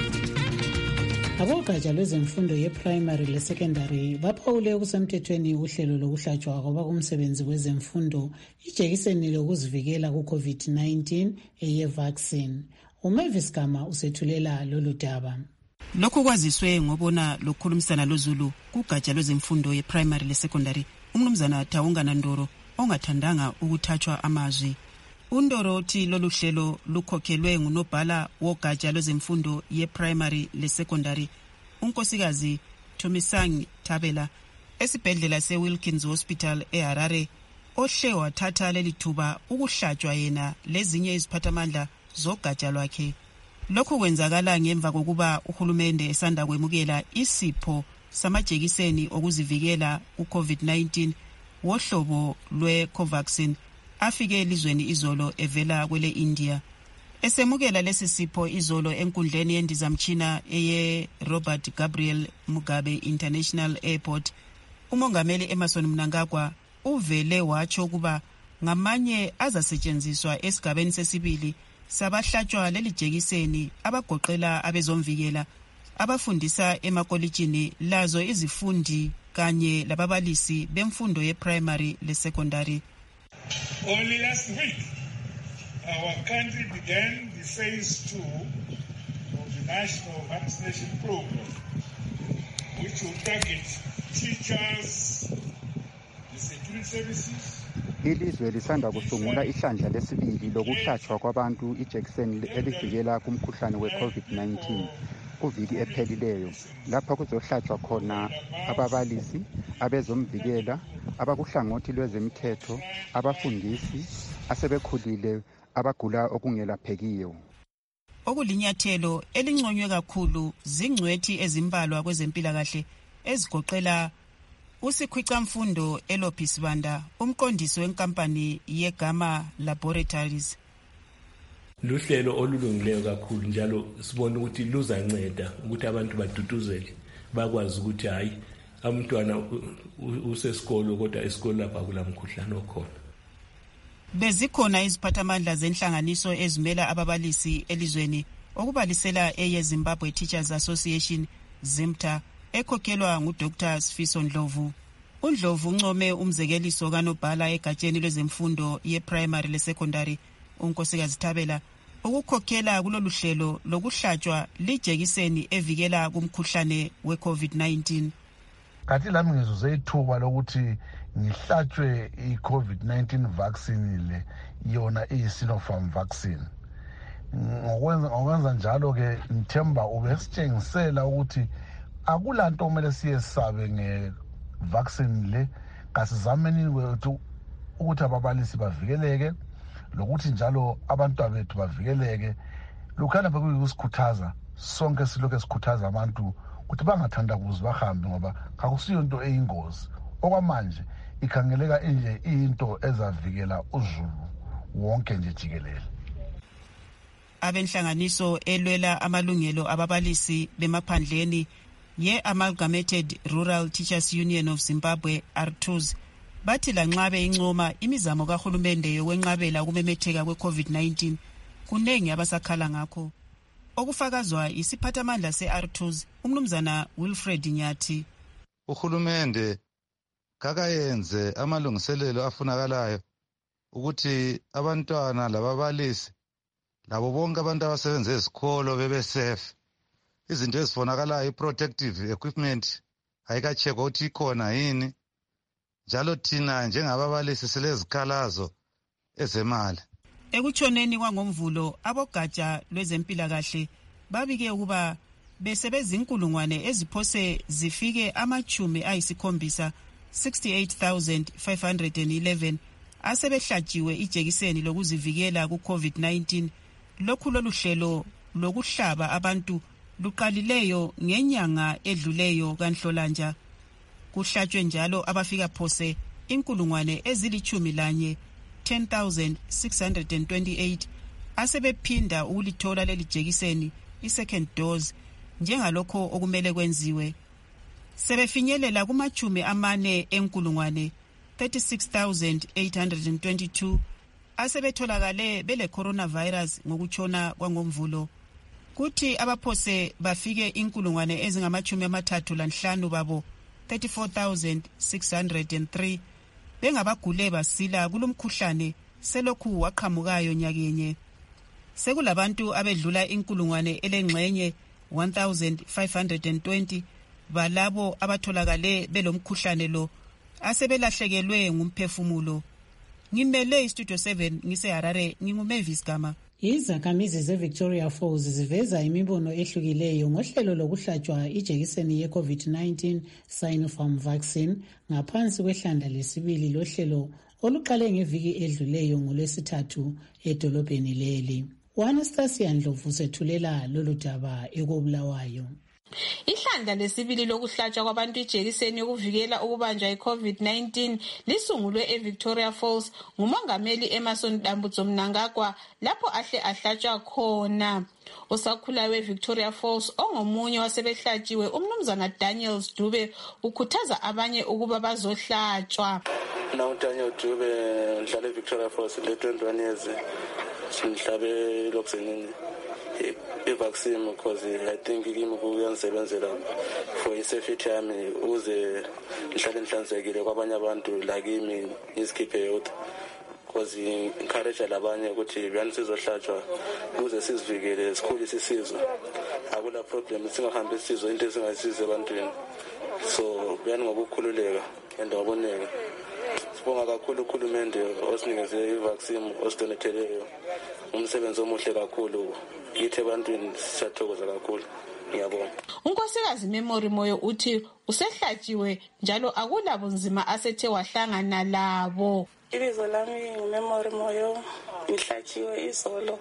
Abogatsha lwezemfundo ye-primary le-secondary baphawule okusemthethweni uhlelo lokuhlatshwa kwabakumsebenzi wezemfundo ijekiseni lokuzivikela ku-COVID nineteen eye-vaccine. uMavis Gama usethulela lolu daba. Lokhu kwaziswe ngobona lokukhulumisana loZulu kugatsha lwezemfundo ye-primary le-secondary umnumzana Tawungana Ndoro ongathandanga ukuthathwa amazwi. Undoro uthi lolu hlelo lukhokhelwe ngunobhala wogatsha lwezemfundo ye-primary le-secondary unkosikazi Thomisang Tabela esibhedlela se-Wilkins Hospital eHarare, ohle wathatha leli thuba ukuhlatshwa yena lezinye iziphathamandla zogatsha lwakhe. Lokhu kwenzakala ngemva kokuba uhulumende esanda kwemukela isipho samajekiseni okuzivikela u-COVID nineteen wohlobo lwe-Covaxin afike elizweni izolo evela kwele India. Esemukela lesi sipho izolo enkundleni yendizamtshina eye Robert Gabriel Mugabe International Airport, umongameli Emmerson Mnangagwa uvele watsho kuba ngamanye azasetshenziswa esigabeni sesibili sabahlatshwa leli jekiseni abagoqela abezomvikela abafundisa emakolitshini lazo izifundi kanye lababalisi bemfundo ye-primary le-secondary. Only last week, our country began the phase two of the national vaccination program, which will target teachers, the security services. Ilizwe lisanda kusungula ihlandla lesibili lokuhlatshwa kwabantu ijekiseni elivikela kumkhuhlane we-COVID nineteen kuviki ephelileyo, lapha kuzohlatshwa khona ababalisi, abezomvikela, abakuhlangothi lwezemthetho, abafundisi, asebekhulile, abagula okungelaphekiyo. Okulinyathelo elinconywe kakhulu zingcwethi ezimbalwa kwezempilakahle ezigoqela usikhwicamfundo eLopis Banda, umqondisi wenkampani yeGama Laboratories. Luhlelo olulungileyo kakhulu njalo sibona ukuthi luzanceda ukuthi abantu baduduzele bakwazi ukuthi hayi umntwana usesikolo kodwa esikolo lapha kulamkhuhlane okhona. Bezikhona iziphathamandla zenhlanganiso ezimela ababalisi elizweni okubalisela eyeZimbabwe Teachers Association ZIMTA ekhokhelwa nguDr Sifiso Ndlovu. uNdlovu uncome umzekeliso kanobhala egatsheni lwezemfundo ye-primary le-secondary unkosikazi Tabela ukukhokhela kulolu hlelo lokuhlatshwa lijekiseni evikela kumkhuhlane we-COVID nineteen. Kathi lami ngizuze ithuba lokuthi ngihlatshwe i-COVID nineteen vaccine le yona iyi-Sinopharm vaccine. Ngokwenza ngokwenza njalo ke ngithemba ubesitshengisela ukuthi akulanto kumele siyesabe nge vaccine le, kasizameni wethu ukuthi ababalisi bavikeleke lokuthi njalo abantwana bethu bavikeleke. Lokhana bekuyikusikhuthaza sonke silokho esikhuthaza abantu ukuthi bangathanda kuze bahambe ngoba akusiyo into eyingozi. Okwamanje ikhangeleka nje into ezavikela uzulu wonke nje jikelele. Abenhlanganiso elwela amalungelo ababalisi bemaphandleni ye-Amalgamated Rural Teachers Union of Zimbabwe R T U Z bathi lanxa beyincoma imizamo kahulumende yokwenqabela ukumemetheka kwe-COVID nineteen kunengi abasakhala ngakho. Okufakazwa isiphathamandla se-R T U Z umnumzana Wilfred Nyathi. Uhulumende kakayenze amalungiselelo afunakalayo ukuthi abantwana lababalisi labo bonke abantu abasebenza ezikolo bebe safe. Izinto ezifonakalayo i-protective equipment ayikachekwa ukuthi ikhona yini. Njalo thina njengababalisi silezikhalazo ezemali. Ekutshoneni kwangomvulo abogatsha lwezempilakahle babike ukuba besebezinkulungwane eziphose zifike amachumi ayisikhombisa sixty-eight thousand five hundred eleven asebehlatshiwe ijekiseni lokuzivikela ku-COVID nineteen. Lokhu loluhlelo lokuhlaba abantu luqalileyo ngenyanga edluleyo kaNhlolanja. Kuhlatshwe njalo abafika phose inkulungwane ezilichumi lanye ten thousand six hundred twenty-eight asebephinda ukulithola leli jekiseni i-second dose njengalokho okumele kwenziwe. Sebefinyelela kumachumi amane enkulungwane thirty-six thousand eight hundred twenty-two asebetholakale bele coronavirus ngokutshona kwangomvulo. Kuthi abaphose bafike inkulungwane ezingamachumi amathathu lanhlanu babo thirty-four thousand six hundred three bengabagule basila kulomkhuhlane selokhu waqhamukayo nyakenye. Sekulabantu abedlula inkulungwane elengxenye one thousand five hundred twenty balabo abatholakale belomkhuhlane lo asebelahlekelwe ngumphefumulo. Ngimele iStudio seven ngiseHarare nginguMavis Gama. Izakhamizi zeVictoria Falls ziveza imibono ehlukileyo ngohlelo lokuhlatshwa ijekiseni ye-COVID nineteen Sinopharm vaccine ngaphansi kwehlanda lesibili lohlelo oluqale ngeviki edluleyo ngolwesithathu edolobheni leli. U-Anastasia Ndlovu sethulela lolu daba ekobulawayo. Ihlandla lesibili lokuhlatshwa kwabantu ijekiseni yokuvikela ukubanjwa i-COVID nineteen lisungulwe eVictoria Falls ngumongameli Emmerson Dambudzo Mnangagwa lapho ahle ahlatshwa khona. Osakhula weVictoria Falls ongomunye wasebehlatshiwe umnumzana Daniel Dube ukhuthaza abanye ukuba bazohlatshwa. Now Daniel Dube ngihlala eVictoria Falls le twenty-one years sinhlabe lokuzeni i-vaccine because I think kimi kuyanisebenzela for i-safety yami uze ngihlale nhlanzekile kwabanye abantu la kimi ngisikhiphe youth because encourage labanye ukuthi bani sizohlatshwa ukuze sizivikele sikhulise isizwe. Akula problem singahambi isizwe into ezingasize ebantwini, so bani ngokukhululeka and waboneka. Sibonga kakhulu ukhulumende osinikeze i-vaccine osidonetheleyo. Umsebenzi omuhle kakhulu yithi ebantwini siyathokoza kakhulu. Ngiyabonga. Unkosikazi Memory Moyo uthi usehlatshiwe njalo akulabunzima asethe wahlangana labo. Ibizo lami nguMemory Moyo, ngihlatshiwe izolo.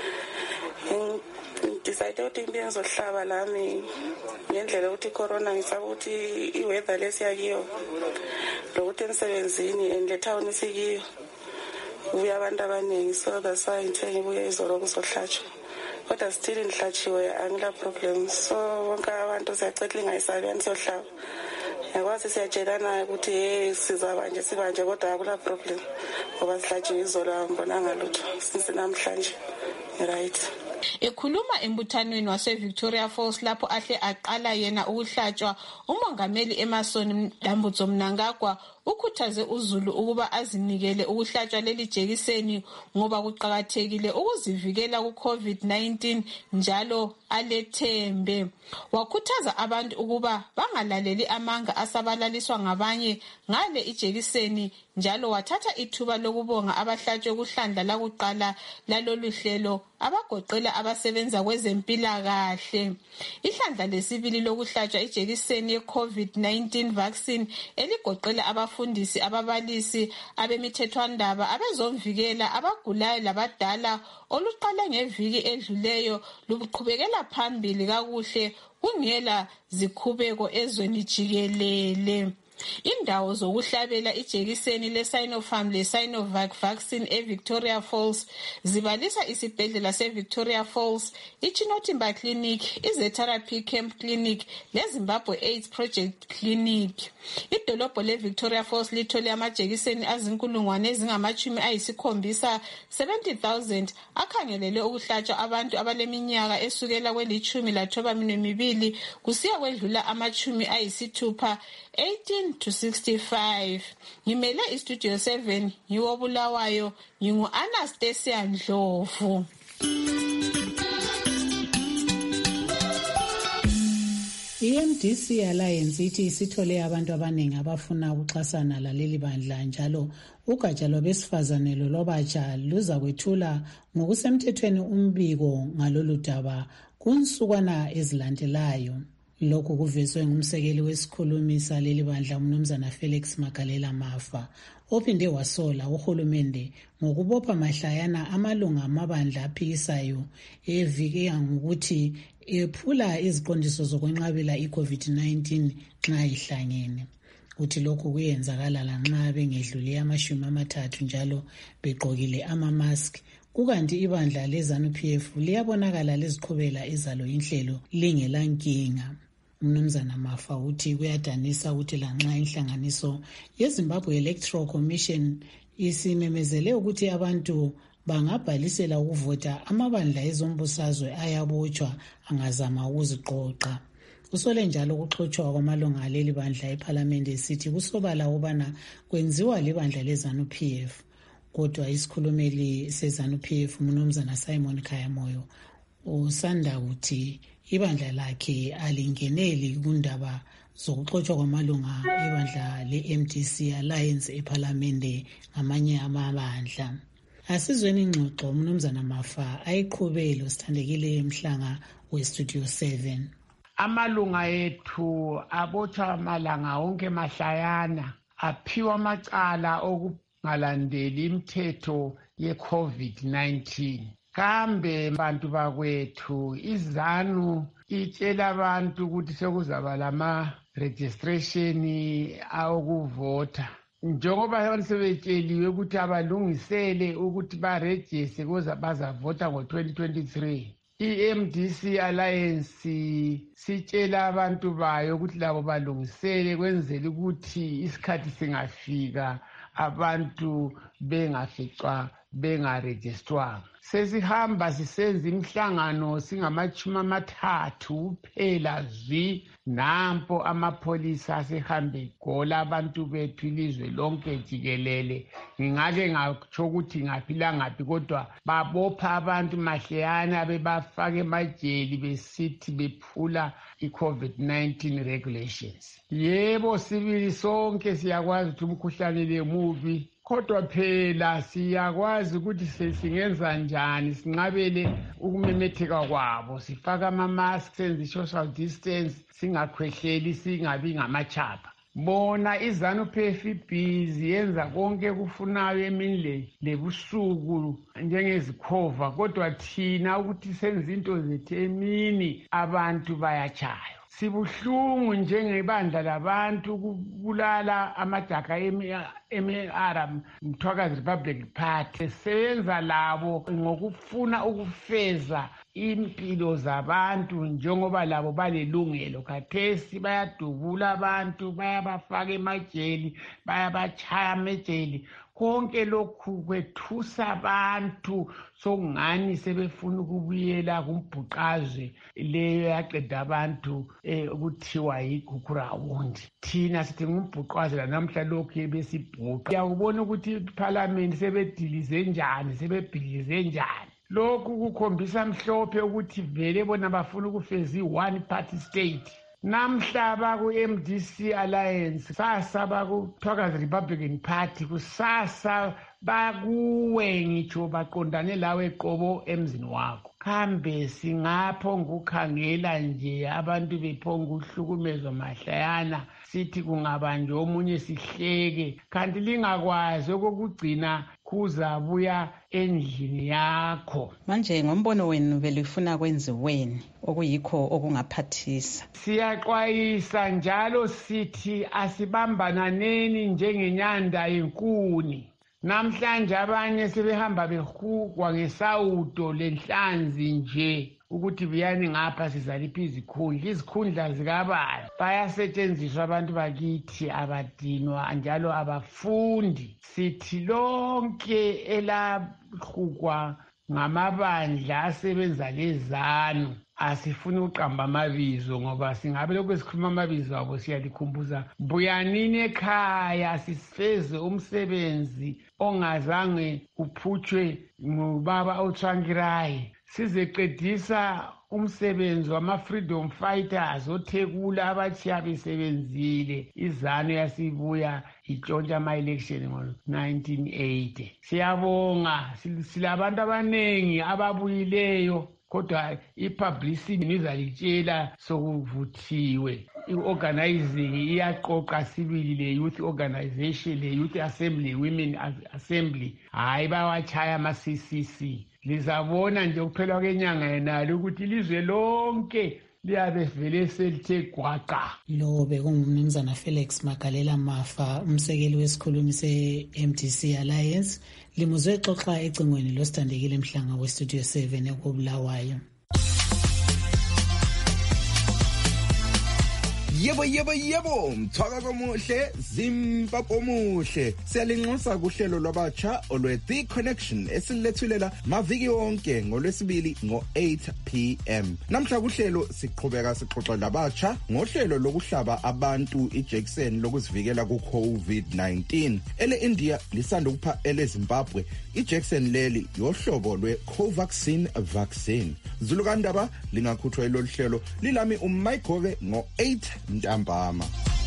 Ngidecide ukuthi ngizohlaba lami ngendlela ukuthi corona ngisaba ukuthi iweather lesiyakiyo lokuthi emsebenzini endletown isikiyo ubuya abantu abaningi, so that's why ngithe ngibuye izolo kuzohlatshwa. Kodwa still ngihlatshiwe angila problem, so wonke abantu siyacela ingayisabi siyohlaba. Yakwazi siyatshelana ukuthi hey sizaba nje sibanje kodwa akula problem ngoba sihlatshiwe izolo ngibonanga lutho since namhlanje. Right. Ekhuluma embuthanweni wase-Victoria Falls lapho ahle aqala yena ukuhlatshwa, umongameli Emmerson Dambudzo Mnangagwa ukhuthaze uzulu ukuba azinikele ukuhlatshwa leli jekiseni ngoba kuqakathekile ukuzivikela ku-COVID nineteen njalo alethembe. Wakhuthaza abantu ukuba bangalaleli amanga asabalaliswa ngabanye ngale ijekiseni njalo wathatha ithuba lokubonga abahlatshwe kuhlandla lakuqala lalolu hlelo abagoqela abasebenza kwezempilakahle. Ihlandla lesibili lokuhlatshwa ijekiseni ye-COVID nineteen vaccine eligoqela abafundisi, ababalisi, abemithethwandaba, abezomvikela, abagulayo labadala oluqala ngeviki edluleyo luqhubekela phambili kakuhle kungela zikhubeko ezweni jikelele. Indawo zokuhlabela ijekiseni le-Sinopharm le-Sinovac vaccine e-Victoria Falls zibalisa isibhedlela se-Victoria Falls, iChinotimba Clinic, iZetherapy Camp Clinic leZimbabwe AIDS Project Clinic. Idolobho le-Victoria Falls lithole amajekiseni azinkulungwane ezingamachumi ayisikhombisa seventy thousand akhangelele ukuhlatshwa abantu abaleminyaka esukela kwelitshumi lathoba mibili kusiya kwedlula amachumi ayisithupha eighteen to sixty-five. Ngimele iStudio seven ngiwobulawayo, ngingu-Anastasia Ndlovu. I-M D C Alliance ithi isithole abantu abaningi abafuna ukuxhasana laleli bandla, njalo ugatsha lwabesifazane lolwabatsha luza kwethula ngokusemthethweni umbiko ngalolu daba kunsukwana ezilandelayo. Lokhu kuvezwe ngumsekeli wesikhulumi saleli bandla uMnumzana Felix Magalela Mafa, ophinde wasola uhulumende ngokubopha mahlayana amalunga amabandla aphikisayo evike ngokuthi ephula iziqondiso zokwenqabela i-COVID nineteen nxa ihlangene. Uthi lokhu kuyenzakala lanxa bengedluli amashumi amathathu njalo begqokile ama-mask. Kukanti ibandla le-ZANU P F liyabonakala liziqhubela izalo inhlelo lingelankinga. Umnumzana Mafa uthi kuyadanisa ukuthi lanxa inhlanganiso yeZimbabwe Electoral Commission isimemezele ukuthi abantu bangabhalisela ukuvota, amabandla ezombusazwe ayabotshwa angazama ukuziqoqa. Usole njalo ukuxotshwa kwamalunga aleli bandla eParliament esithi kusobala ukubana kwenziwa libandla le-ZANU P F. Kodwa isikhulumeli se-ZANU P F uMnumzana Simon Khayamoyo usanda ukuthi ibandla lakhe alingeneli kundaba zokuxotshwa kwamalunga ebandla le-M D C Alliance eParliament ngamanye amabandla. Asizweni ingxoxo uMnumzana Mafa ayiqhubele usithandekile emhlanga weStudio seven. Amalunga ethu abotshwa amalanga onke mahlayana, aphiwa amacala okungalandeli imithetho ye-COVID nineteen. Kambe bantu bakwethu iZANU itshela abantu ukuthi sekuzaba lama registration awokuvota. Njengoba abantu sebetsheliwe ukuthi abalungisele ukuthi barejiste kuze bazavota ngo-twenty twenty-three. I-M D C Alliance sitshela abantu bayo ukuthi labo balungisele kwenzela ukuthi isikhathi singafika abantu bengaficwa bengarejistwanga. Sesihamba sisenza imihlangano singamachumi amathathu kuphela zwi, nampo amapholisa asehambe egola abantu bethu ilizwe lonke jikelele. Ngingake ngatsho ukuthi ngaphi langaphi, kodwa babopha abantu mahleyana bebafaka emajeli besithi bephula i-COVID nineteen regulations. Yebo, sibili sonke siyakwazi ukuthi umkhuhlane le mubi, kodwa phela siyakwazi ukuthi sesingenza njani sinqabele ukumemetheka kwabo. Sifaka ama-mask, senze i-social distance, singakhwehleli, singabi ngamachapha. Bona iZANU P F ibhizi yenza konke kufunayo emini lebusuku njengezikhova, kodwa thina ukuthi senze into zethu emini abantu bayachaya. Sibuhlungu njengebandla labantu ukubulala amajaka M A R, Mthwakazi Republic Party, sebenza labo ngokufuna ukufeza impilo zabantu njengoba labo balelungelo. Khathesi bayadubula abantu, bayabafaka emajeli, bayabachaya amejeli. Konke lokhu kwethusa abantu sokungani sebefuna ukubuyela kumbhuqazwe leyo yaqeda abantu ukuthiwa yigugurahundi. Thina sithi ngumbhuqazwe namhla lokhu besibhuqa. Uyakubona ukuthi iParliament sebedilize njani, sebebhilize njani. Lokhu kukhombisa mhlophe ukuthi vele bona bafuna ukufeza i-one party state. namhla baku-M D C Alliance, kusasa baku-Thokazi Republican Party, kusasa bakuwe ngitsho baqondane lawe qobo emzini wakho. Kambe singapho ngukhangela nje abantu bephonga uhlukumezwa mahlayana sithi kungaba nje omunye sihleke, kanti lingakwazi okokugcina kuzabuya endlini yakho. Manje ngombono wenu belifuna kwenziweni okuyikho okungaphathisa? Siyaxwayisa njalo sithi asibambananeni njengenyanda yenkuni. Namhlanje abanye sebehamba behukwa ngesawudo lenhlanzi nje ukuthi biyani ngapha sizaliphi izikhundla. Izikhundla zikabani bayasetshenziswa abantu bakithi abadinwa njalo abafundi. Sithi lonke elahukwa ngamabandla asebenza lezanu asifuni uqamba amabizo, ngoba singabe lokho sikhuluma amabizo abo siyalikhumbuza buyanini ekhaya sisifeze umsebenzi ongazange uphutshwe ngubaba uTsvangirai. Sizeqedisa umsebenzi wama-freedom fighters othekula abatshiya besebenzile izanu yasibuya itshontsha ama-election ngo-nineteen eighty. Siyabonga, silabantu abaningi ababuyileyo, kodwa i-publicity nizalitshela sokuvuthiwe. I-organizing iyaqoqa sibili le-youth organization, le-youth assembly, women assembly, hayi bawachaya ama-C C C. Lizabona nje ukuphela kwenyanga yenalo ukuthi ilizwe lonke liyabe vele selithe gwaqa. Lo bekungumnumzana Felix Magalela Mafa, umsekeli wesikhulumi se-M D C Alliance, limuzwe xoxa ecingweni losithandekile Mhlanga we-Studio seven ekubulawayo. Yebo yebo yebo, mthwaka komuhle, Zimbabwe omuhle. Siyalinxusa kuhlelo lwabatsha olwe The Connection esilethulela maviki wonke ngolwesibili ngo eight p m. Namhla kuhlelo siqhubeka sixoxa labatsha ngohlelo lokuhlaba abantu ijekiseni lokuzivikela ku COVID nineteen. Ele India lisanda ukupha ele Zimbabwe ijekiseni leli yohlobo lwe Covaxin vaccine. Zulukandaba lingakhuthwa ilolu hlelo lilami uMaikove ngo eight ntambama.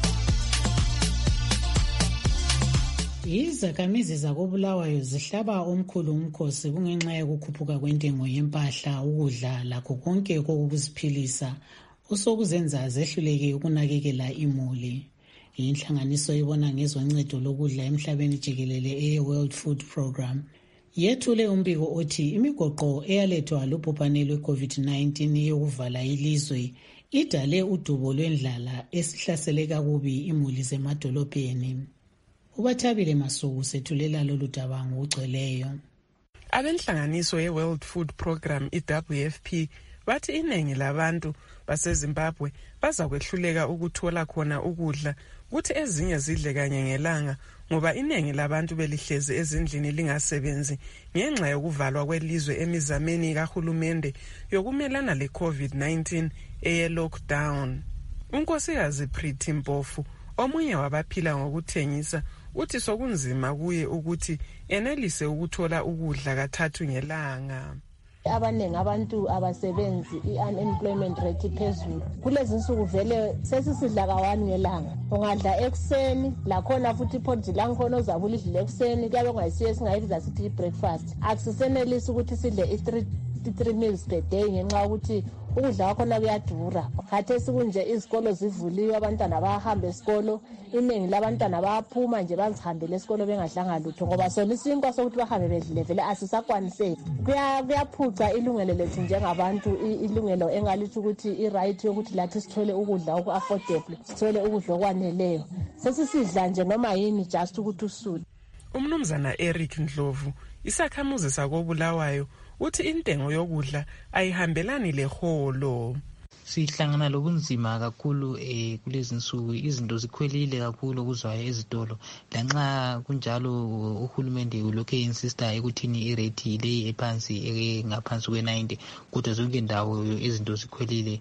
Izakhamizi zakobulawayo zihlaba omkhulu umkhosi kungenxa yokukhuphuka kwentengo yempahla, ukudla lakho konke kokuziphilisa osokuzenza zehluleke ukunakekela imuli. Inhlanganiso ibona ngezoncedo lokudla emhlabeni jikelele e-World Food Program yethule umbiko othi imigoqo eyalethwa lubhubhane lwe-COVID nineteen yokuvala ilizwe idale udubo lwendlala esihlasele kakubi imuli zemadolobheni. Ubathabile Masuku sethulela lolu daba ngokugcweleyo. Abenhlanganiso ye-World Food Program i-W F P bathi iningi labantu baseZimbabwe baza kwehluleka ukuthola khona ukudla kuthi ezinye zidle kanye ngelanga ngoba iningi labantu belihlezi ezindlini lingasebenzi ngenxa yokuvalwa kwelizwe emizameni kahulumende yokumelana le-COVID nineteen eye-lockdown. Unkosikazi Pretty Mpofu, omunye wabaphila ngokuthengisa, uthi sokunzima kuye ukuthi enelise ukuthola ukudla kathathu ngelanga. Abaningi abantu abasebenzi i-unemployment rate phezulu. Kulezi nsuku vele sesisidla kawani ngelanga. Ungadla ekuseni, lakhona futhi iphodzi lankhona ozabula idle ekuseni, kuyabe kungayisiyo singayibiza sithi i-breakfast. Akusisenelisi ukuthi sidle i-three three meals per day ngenxa ukuthi ukudla kwakhona kuyadura. Khathesi kunje izikolo zivuliwe, abantwana bayahamba esikolo, iningi labantwana bayaphuma nje bazihambele esikolo bengadlanga lutho ngoba sona isinkwa sokuthi bahambe bedlile vele asisakwaniseki. Kuyaphuca ilungelo lethu njengabantu, ilungelo engalithi ukuthi i-right yokuthi lathi sithole ukudla oku-affordable, sithole ukudla okwaneleyo. Sesisidla nje noma yini just ukuthi usule. Umnumzana Eric Ndlovu, isakhamuzi sakobulawayo, uthi intengo yokudla ayihambelani leholo. Sihlangana lobunzima kakhulu eh kulezi nsuku, izinto zikhwelile kakhulu kuzwayo ezitolo, lanxa kunjalo uhulumende ulokhe insista ekuthini irate le ephansi ngaphansi kwe ninety, kodwa zonke indawo izinto zikhwelile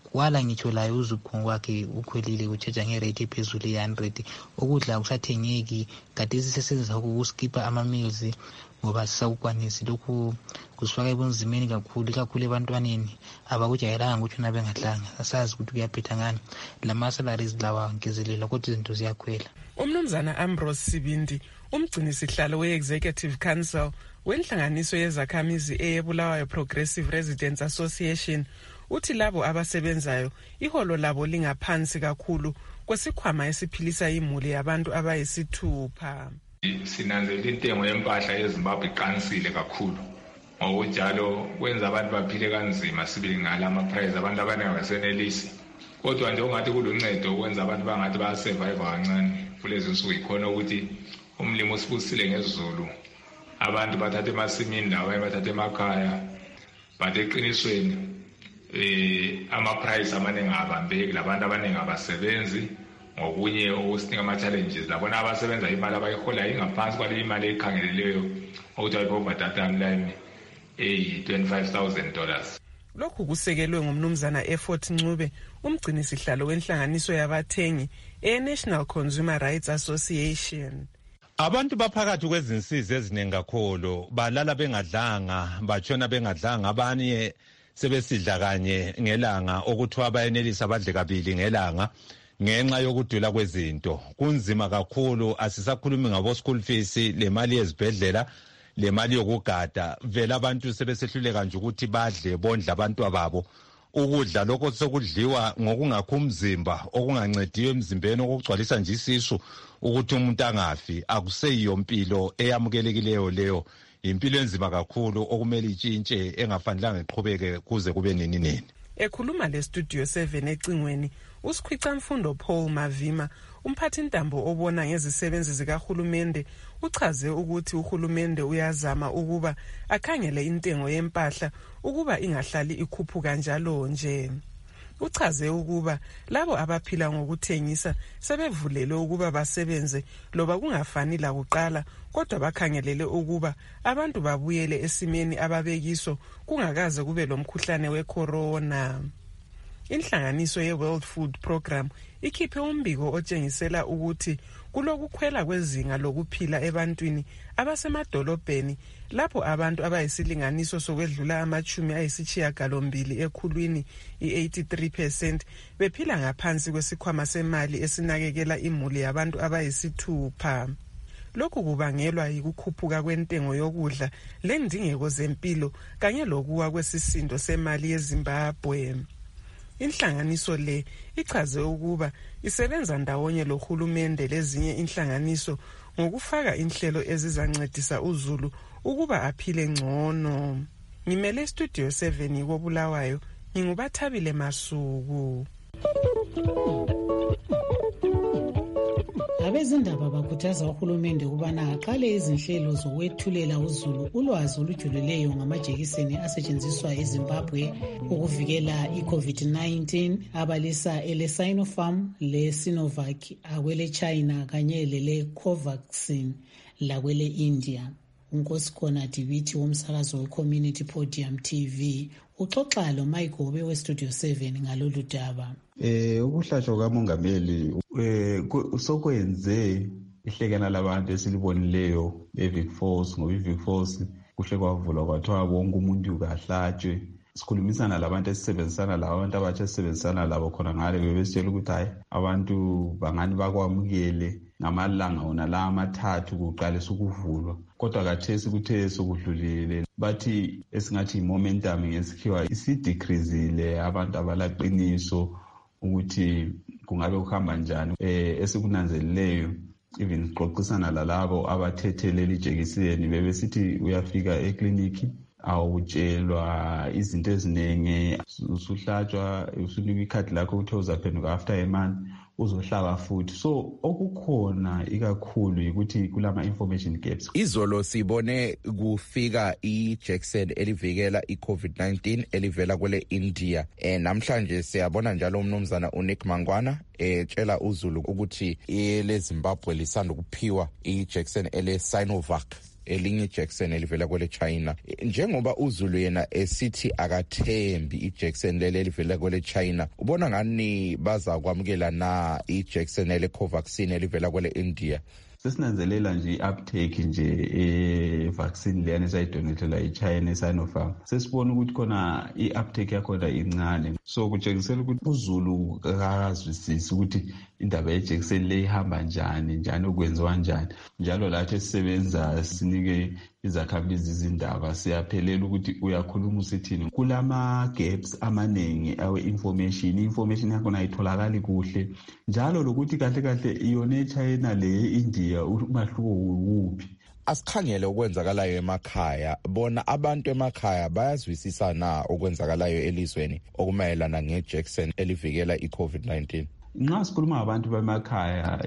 kwala ngitsho layo uzukho kwakhe ukhwelile utsheja ngerate ephezulu ye-hundred. Ukudla kusathengeki, kade sisesenza ukuskipa ama-meals ngoba sisakukwanisi. Lokhu kusifaka ebunzimeni kakhulu, kakhulu ebantwaneni abakujayelanga ukuthi na bengadlanga. Asazi ukuthi kuyaphetha ngani, lama-salaries lawa ngezelela kodwa izinto ziyakhwela. Umnumzana Ambrose Sibindi, umgcini sihlalo we-Executive Council wenhlanganiso yezakhamizi eyebulawayo Progressive Residents Association, uthi labo abasebenzayo iholo labo lingaphansi kakhulu kwesikhwama esiphilisa imuli yabantu abayisithupha. Sinanzelela intengo yempahla yeZimbabwe iqansile kakhulu, ngokunjalo kwenza abantu baphile kanzima sibili ngala ama-price, abantu abaningi abasenelisi. Kodwa nje ungathi kuluncedo ukwenza abantu bangathi bayasurvive kancane kulezi nsuku. Ikhona ukuthi umlimo usibusile ngezulu, abantu bathatha emasimini lawo bathatha emakhaya, but eqinisweni eh ama-price amaningi abambeki, labantu abaningi abasebenzi. Ngokunye okusinika ama-challenges labona abasebenza imali abayihola ingaphansi kwale imali ekhangeleleyo ukuthi ayipoverty line eyi-twenty-five thousand dollars. Lokhu kusekelwe ngumnumzana Effort Ncube, umgcini sihlalo wenhlanganiso yabathengi e-National Consumer Rights Association. Abantu baphakathi kwezinsizi eziningi kakhulu balala bengadlanga, batshona bengadlanga, abanye sebesidla kanye ngelanga okuthiwa bayenelisa badle kabili ngelanga ngenxa yokudula kwezinto. Kunzima kakhulu, asisakhulumi ngabo school fees, le mali yezibhedlela, le mali yokugada. Vele abantu sebesehluleka nje ukuthi badle bondla abantu ababo. Ukudla lokho sokudliwa ngokungakho umzimba, okungancediyo emzimbeni, okugcwalisa nje isisu ukuthi umuntu angafi. Akuseyiyo impilo eyamukelekileyo leyo, impilo enzima kakhulu okumele itshintshe, engafanelanga iqhubeke kuze kube nini nini. Ekhuluma le Studio seven ecingweni, uSikhwica Mfundo Paul Mavima, umphathi ntambo obona ngezisebenzi zikahulumende, uchaze ukuthi uhulumende uyazama ukuba akhangele intengo yempahla ukuba ingahlali ikhuphuka njalo nje. Uchaze ukuba labo abaphila ngokuthengisa sebevulelwe ukuba basebenze loba kungafani la kuqala, kodwa bakhangelele ukuba abantu babuyele esimeni ababekiso kungakaze kube lomkhuhlane wecorona. Inhlanganiso ye-World Food Program ikhiphe umbiko otshengisela ukuthi kulokukhwela kwezinga lokuphila ebantwini abasemadolobheni, lapho abantu abayisilinganiso sokwedlula amachumi ayisishiyagalombili ekhulwini i-eighty-three percent bephila ngaphansi kwesikhwama semali esinakekela imuli yabantu abayisithupha. Lokhu kubangelwa yikukhuphuka kwentengo yokudla, lendingeko zempilo kanye lokuwa kwesisindo semali yeZimbabwe. Inhlanganiso le ichaze ukuba isebenza ndawonye lohulumende lezinye inhlanganiso ngokufaka inhlelo ezizancedisa uZulu ukuba aphile ngcono. Ngimele Studio seven koBulawayo, nginguBathabile Masuku. Abezindaba bakhuthaza uhulumende ukubana aqale izinhlelo zokwethulela uZulu ulwazi olujulileyo ngamajekiseni asetshenziswa eZimbabwe ukuvikela i-COVID nineteen, abalisa ele-Sinopharm, le-Sinovac, akwele-China kanye lele-Covaxin lakwele-India. uNkosikhona Dibiti womsakazo we-Community Podium T V uxoxa lo Mike Obe we-Studio seven ngalolu daba. Eh ukuhlatshwa kamongameli eh sokwenze ihlekana labantu esilibonileyo eVic Falls, ngoba iVic Falls kuhle kwavulwa kwathiwa wonke umuntu kahlatshwe. Sikhulumisana labantu esisebenzisana labo, abantu abatsha esisebenzisana labo khona ngale bebesitshela ukuthi hayi abantu bangani bakwamukele ngamalanga wona la amathathu kuqalisa ukuvulwa, kodwa kathesi kuthe sokudlulile bathi esingathi i-momentum ngesikhiwa isidecreasile, abantu abalaqiniso ukuthi kungabe kuhamba njani. Eh esikunanzelileyo even siqoqisana lalabo abathethelele ijekiseni bebesithi uyafika ekliniki awutshelwa izinto eziningi, usuhlatshwa usunika ikhadi lakho ukuthi uzaphenduka after a month uzohlaba futhi. So okukhona ikakhulu ukuthi kulama information gaps. Izolo sibone kufika iJackson elivikela iCovid nineteen elivela kwele India. Eh namhlanje siyabona njalo umnumzana uNick Mangwana etshela uZulu ukuthi ele Zimbabwe lisanda kuphiwa iJackson ele Sinovac elinye ijekiseni elivela kwele China. Njengoba uZulu yena esithi akathembi ijekiseni leli elivela kwele China, ubona ngani baza kwamukela na ijekiseni le Covaxin elivela kwele India? Sesinanzelela nje i-uptake nje e-vaccine leyana esayidonethelwa i-China e-Sinopharm. Sesibona ukuthi khona i-uptake yakhona incane. So kutshengisela ukuthi uZulu akazwisisi ukuthi indaba yejekiseni le ihamba njani, njani okwenziwa njani. Njalo lathi esisebenza sinike izakhamizi izindaba siyaphelela ukuthi uyakhuluma usithini. Kulama gaps amaningi awe information, information yakhona ayitholakali kuhle. Njalo lokuthi kahle kahle iyona eChina le India umahluko wuphi. Asikhangele okwenzakalayo emakhaya, bona abantu emakhaya bayazwisisa na okwenzakalayo elizweni okumayelana ngejekiseni elivikela i-COVID nineteen? Nxa sikhuluma ngabantu bemakhaya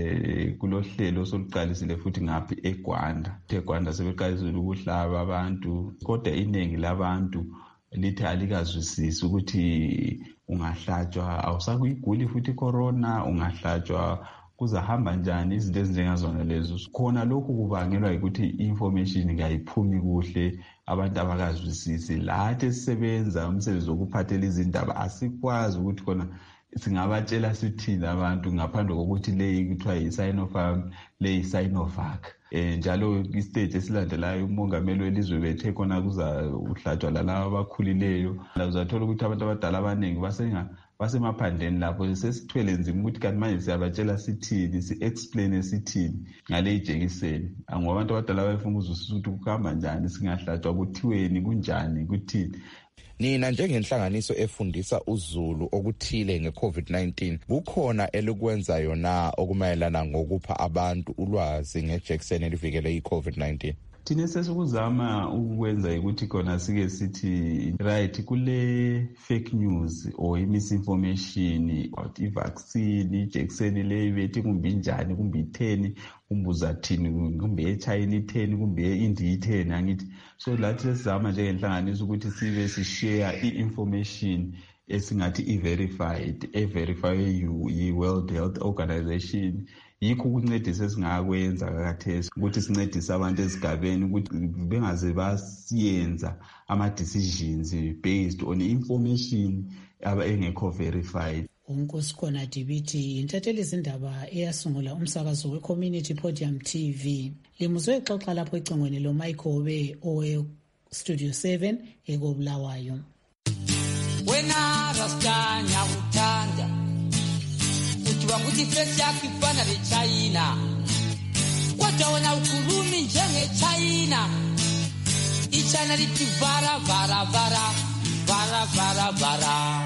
eh kulohlelo soluqalisile futhi ngaphi eGwanda. eGwanda sebeqalisile ukuhlaba abantu, kodwa iningi labantu lithi alikazwisisi ukuthi ungahlatshwa awusakuyiguli futhi corona, ungahlatshwa kuzahamba njani, izinto ezinjengazona lezo. Khona lokhu kubangelwa ukuthi information ngayiphumi kuhle, abantu abakazwisisi. Lathi esisebenza umsebenzi wokuphathela izindaba asikwazi ukuthi khona singabatshela sithini abantu ngaphandle kokuthi le kuthiwa yi-Sinopharm, le yi-Sinovac. Eh njalo istage esilandelayo umongameli welizwe bethe khona kuza uhlatshwa lalabo abakhulileyo. Uzathola ukuthi abantu abadala abaningi basenga basemaphandleni lapho sesithwele nzima ukuthi kanti manje siyabatshela sithini, si-explain sithini ngale ijekiseni. Ngoba abantu abadala bayafuna ukuzwisisa ukuthi kuhamba njani, singahlatshwa kuthiweni, kunjani, kuthini. Nina njengenhlanganiso efundisa uZulu okuthile nge-COVID nineteen, kukhona elikwenza yona okumayelana ngokupha abantu ulwazi ngejekiseni elivikela i-COVID nineteen? Thina sesikuzama ukwenza ukuthi khona sike sithi right kule fake news or misinformation about i-vaccine, ijekiseni le bethi kumbe injani, kumbe itheni, kumbuza thini, kumbe eChina itheni, kumbe eIndia itheni angithi. So lathi sesizama njengenhlanganiso ukuthi sibe sishare i-information esingathi i-verified, e-verify yi-World Health Organization. Yikho ukuncedisa esingakwenza kakathesi ukuthi sincedise abantu esigabeni ukuthi bengaze basiyenza ama-decisions based on information aba engekho verified. uNkosikhona Dibiti intatheli izindaba eyasungula umsakazo we-Community Podium T V. Limuzwe exoxa lapho ecingweni loMaikobe owe-Studio seven ekobulawayo. Wena rastanya utanda wanguti fresh yaki fana le China wataona ukulumi njenge China ichana liti vara vara vara vara vara vara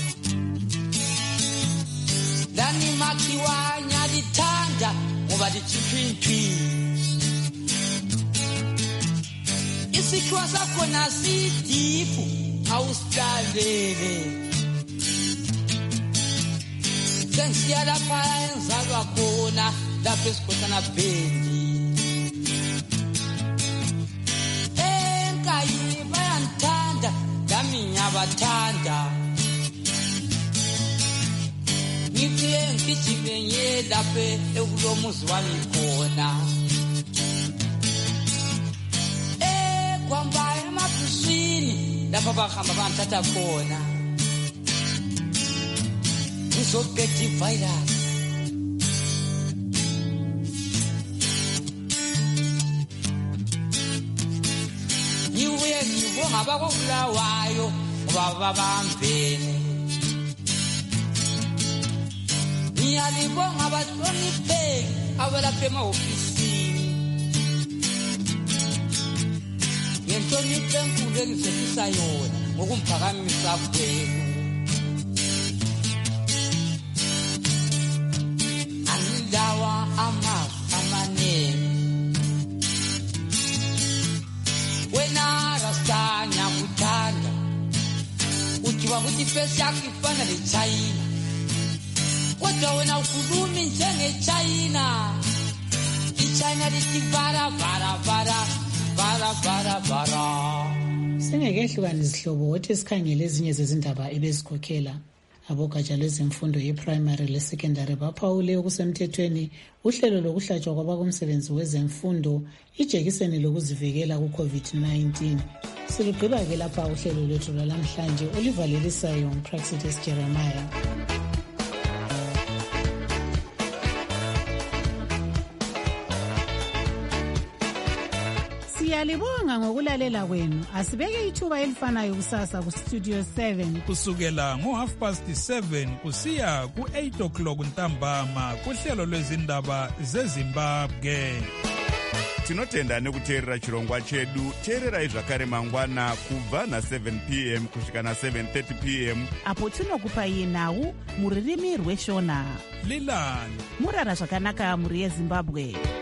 dani makiwa nyadi tanda ubadi chipinpi isi kwa sako na sitifu Australele Sensia la paenza la kona la pescota na bendi Enka yiba yantanda la minya batanda Nipie nkichibenye la pe eulo muzwani kona E kwa mbaye mapusini la papa kamba bantata kona So get the virus. You will you won't have a flower, Baba Bambene. Nearly won't have a twenty pay, I will have my office. Yentoni Temple, there is a desire, won't param subway. Dawa ama amane Wena rastanya mutanda Ukiwa kuti pesa yakifana le China Wata wena ukulumi njenge China Ichina liti vara vara vara vara vara vara Singekehlukanisa izihlobo wothi sikhangele ezinye zezindaba ebezikhokhela. Abogatsha lwezemfundo ye-primary le-secondary baphawule okusemthethweni uhlelo lokuhlatshwa kwabakumsebenzi wezemfundo ijekiseni lokuzivikela ku-covid nineteen. Silugqiba-ke lapha uhlelo lwethu lwalamhlanje olivalelisayo nguPraxides Jeremiah. Siyalibonga ngokulalela kwenu. Asibeke ithuba elifanayo kusasa ku Studio seven kusukela ngo half past seven kusiya ku eight o'clock ntambama kuhlelo lwezindaba zeZimbabwe. Tinotenda nekuteerera chirongwa chedu. Teererai zvakare mangwana kubva na seven p m kusvika na seven thirty p m apo tinokupai nhau muririmi rweshona. Lilani murara zvakanaka muri yeZimbabwe.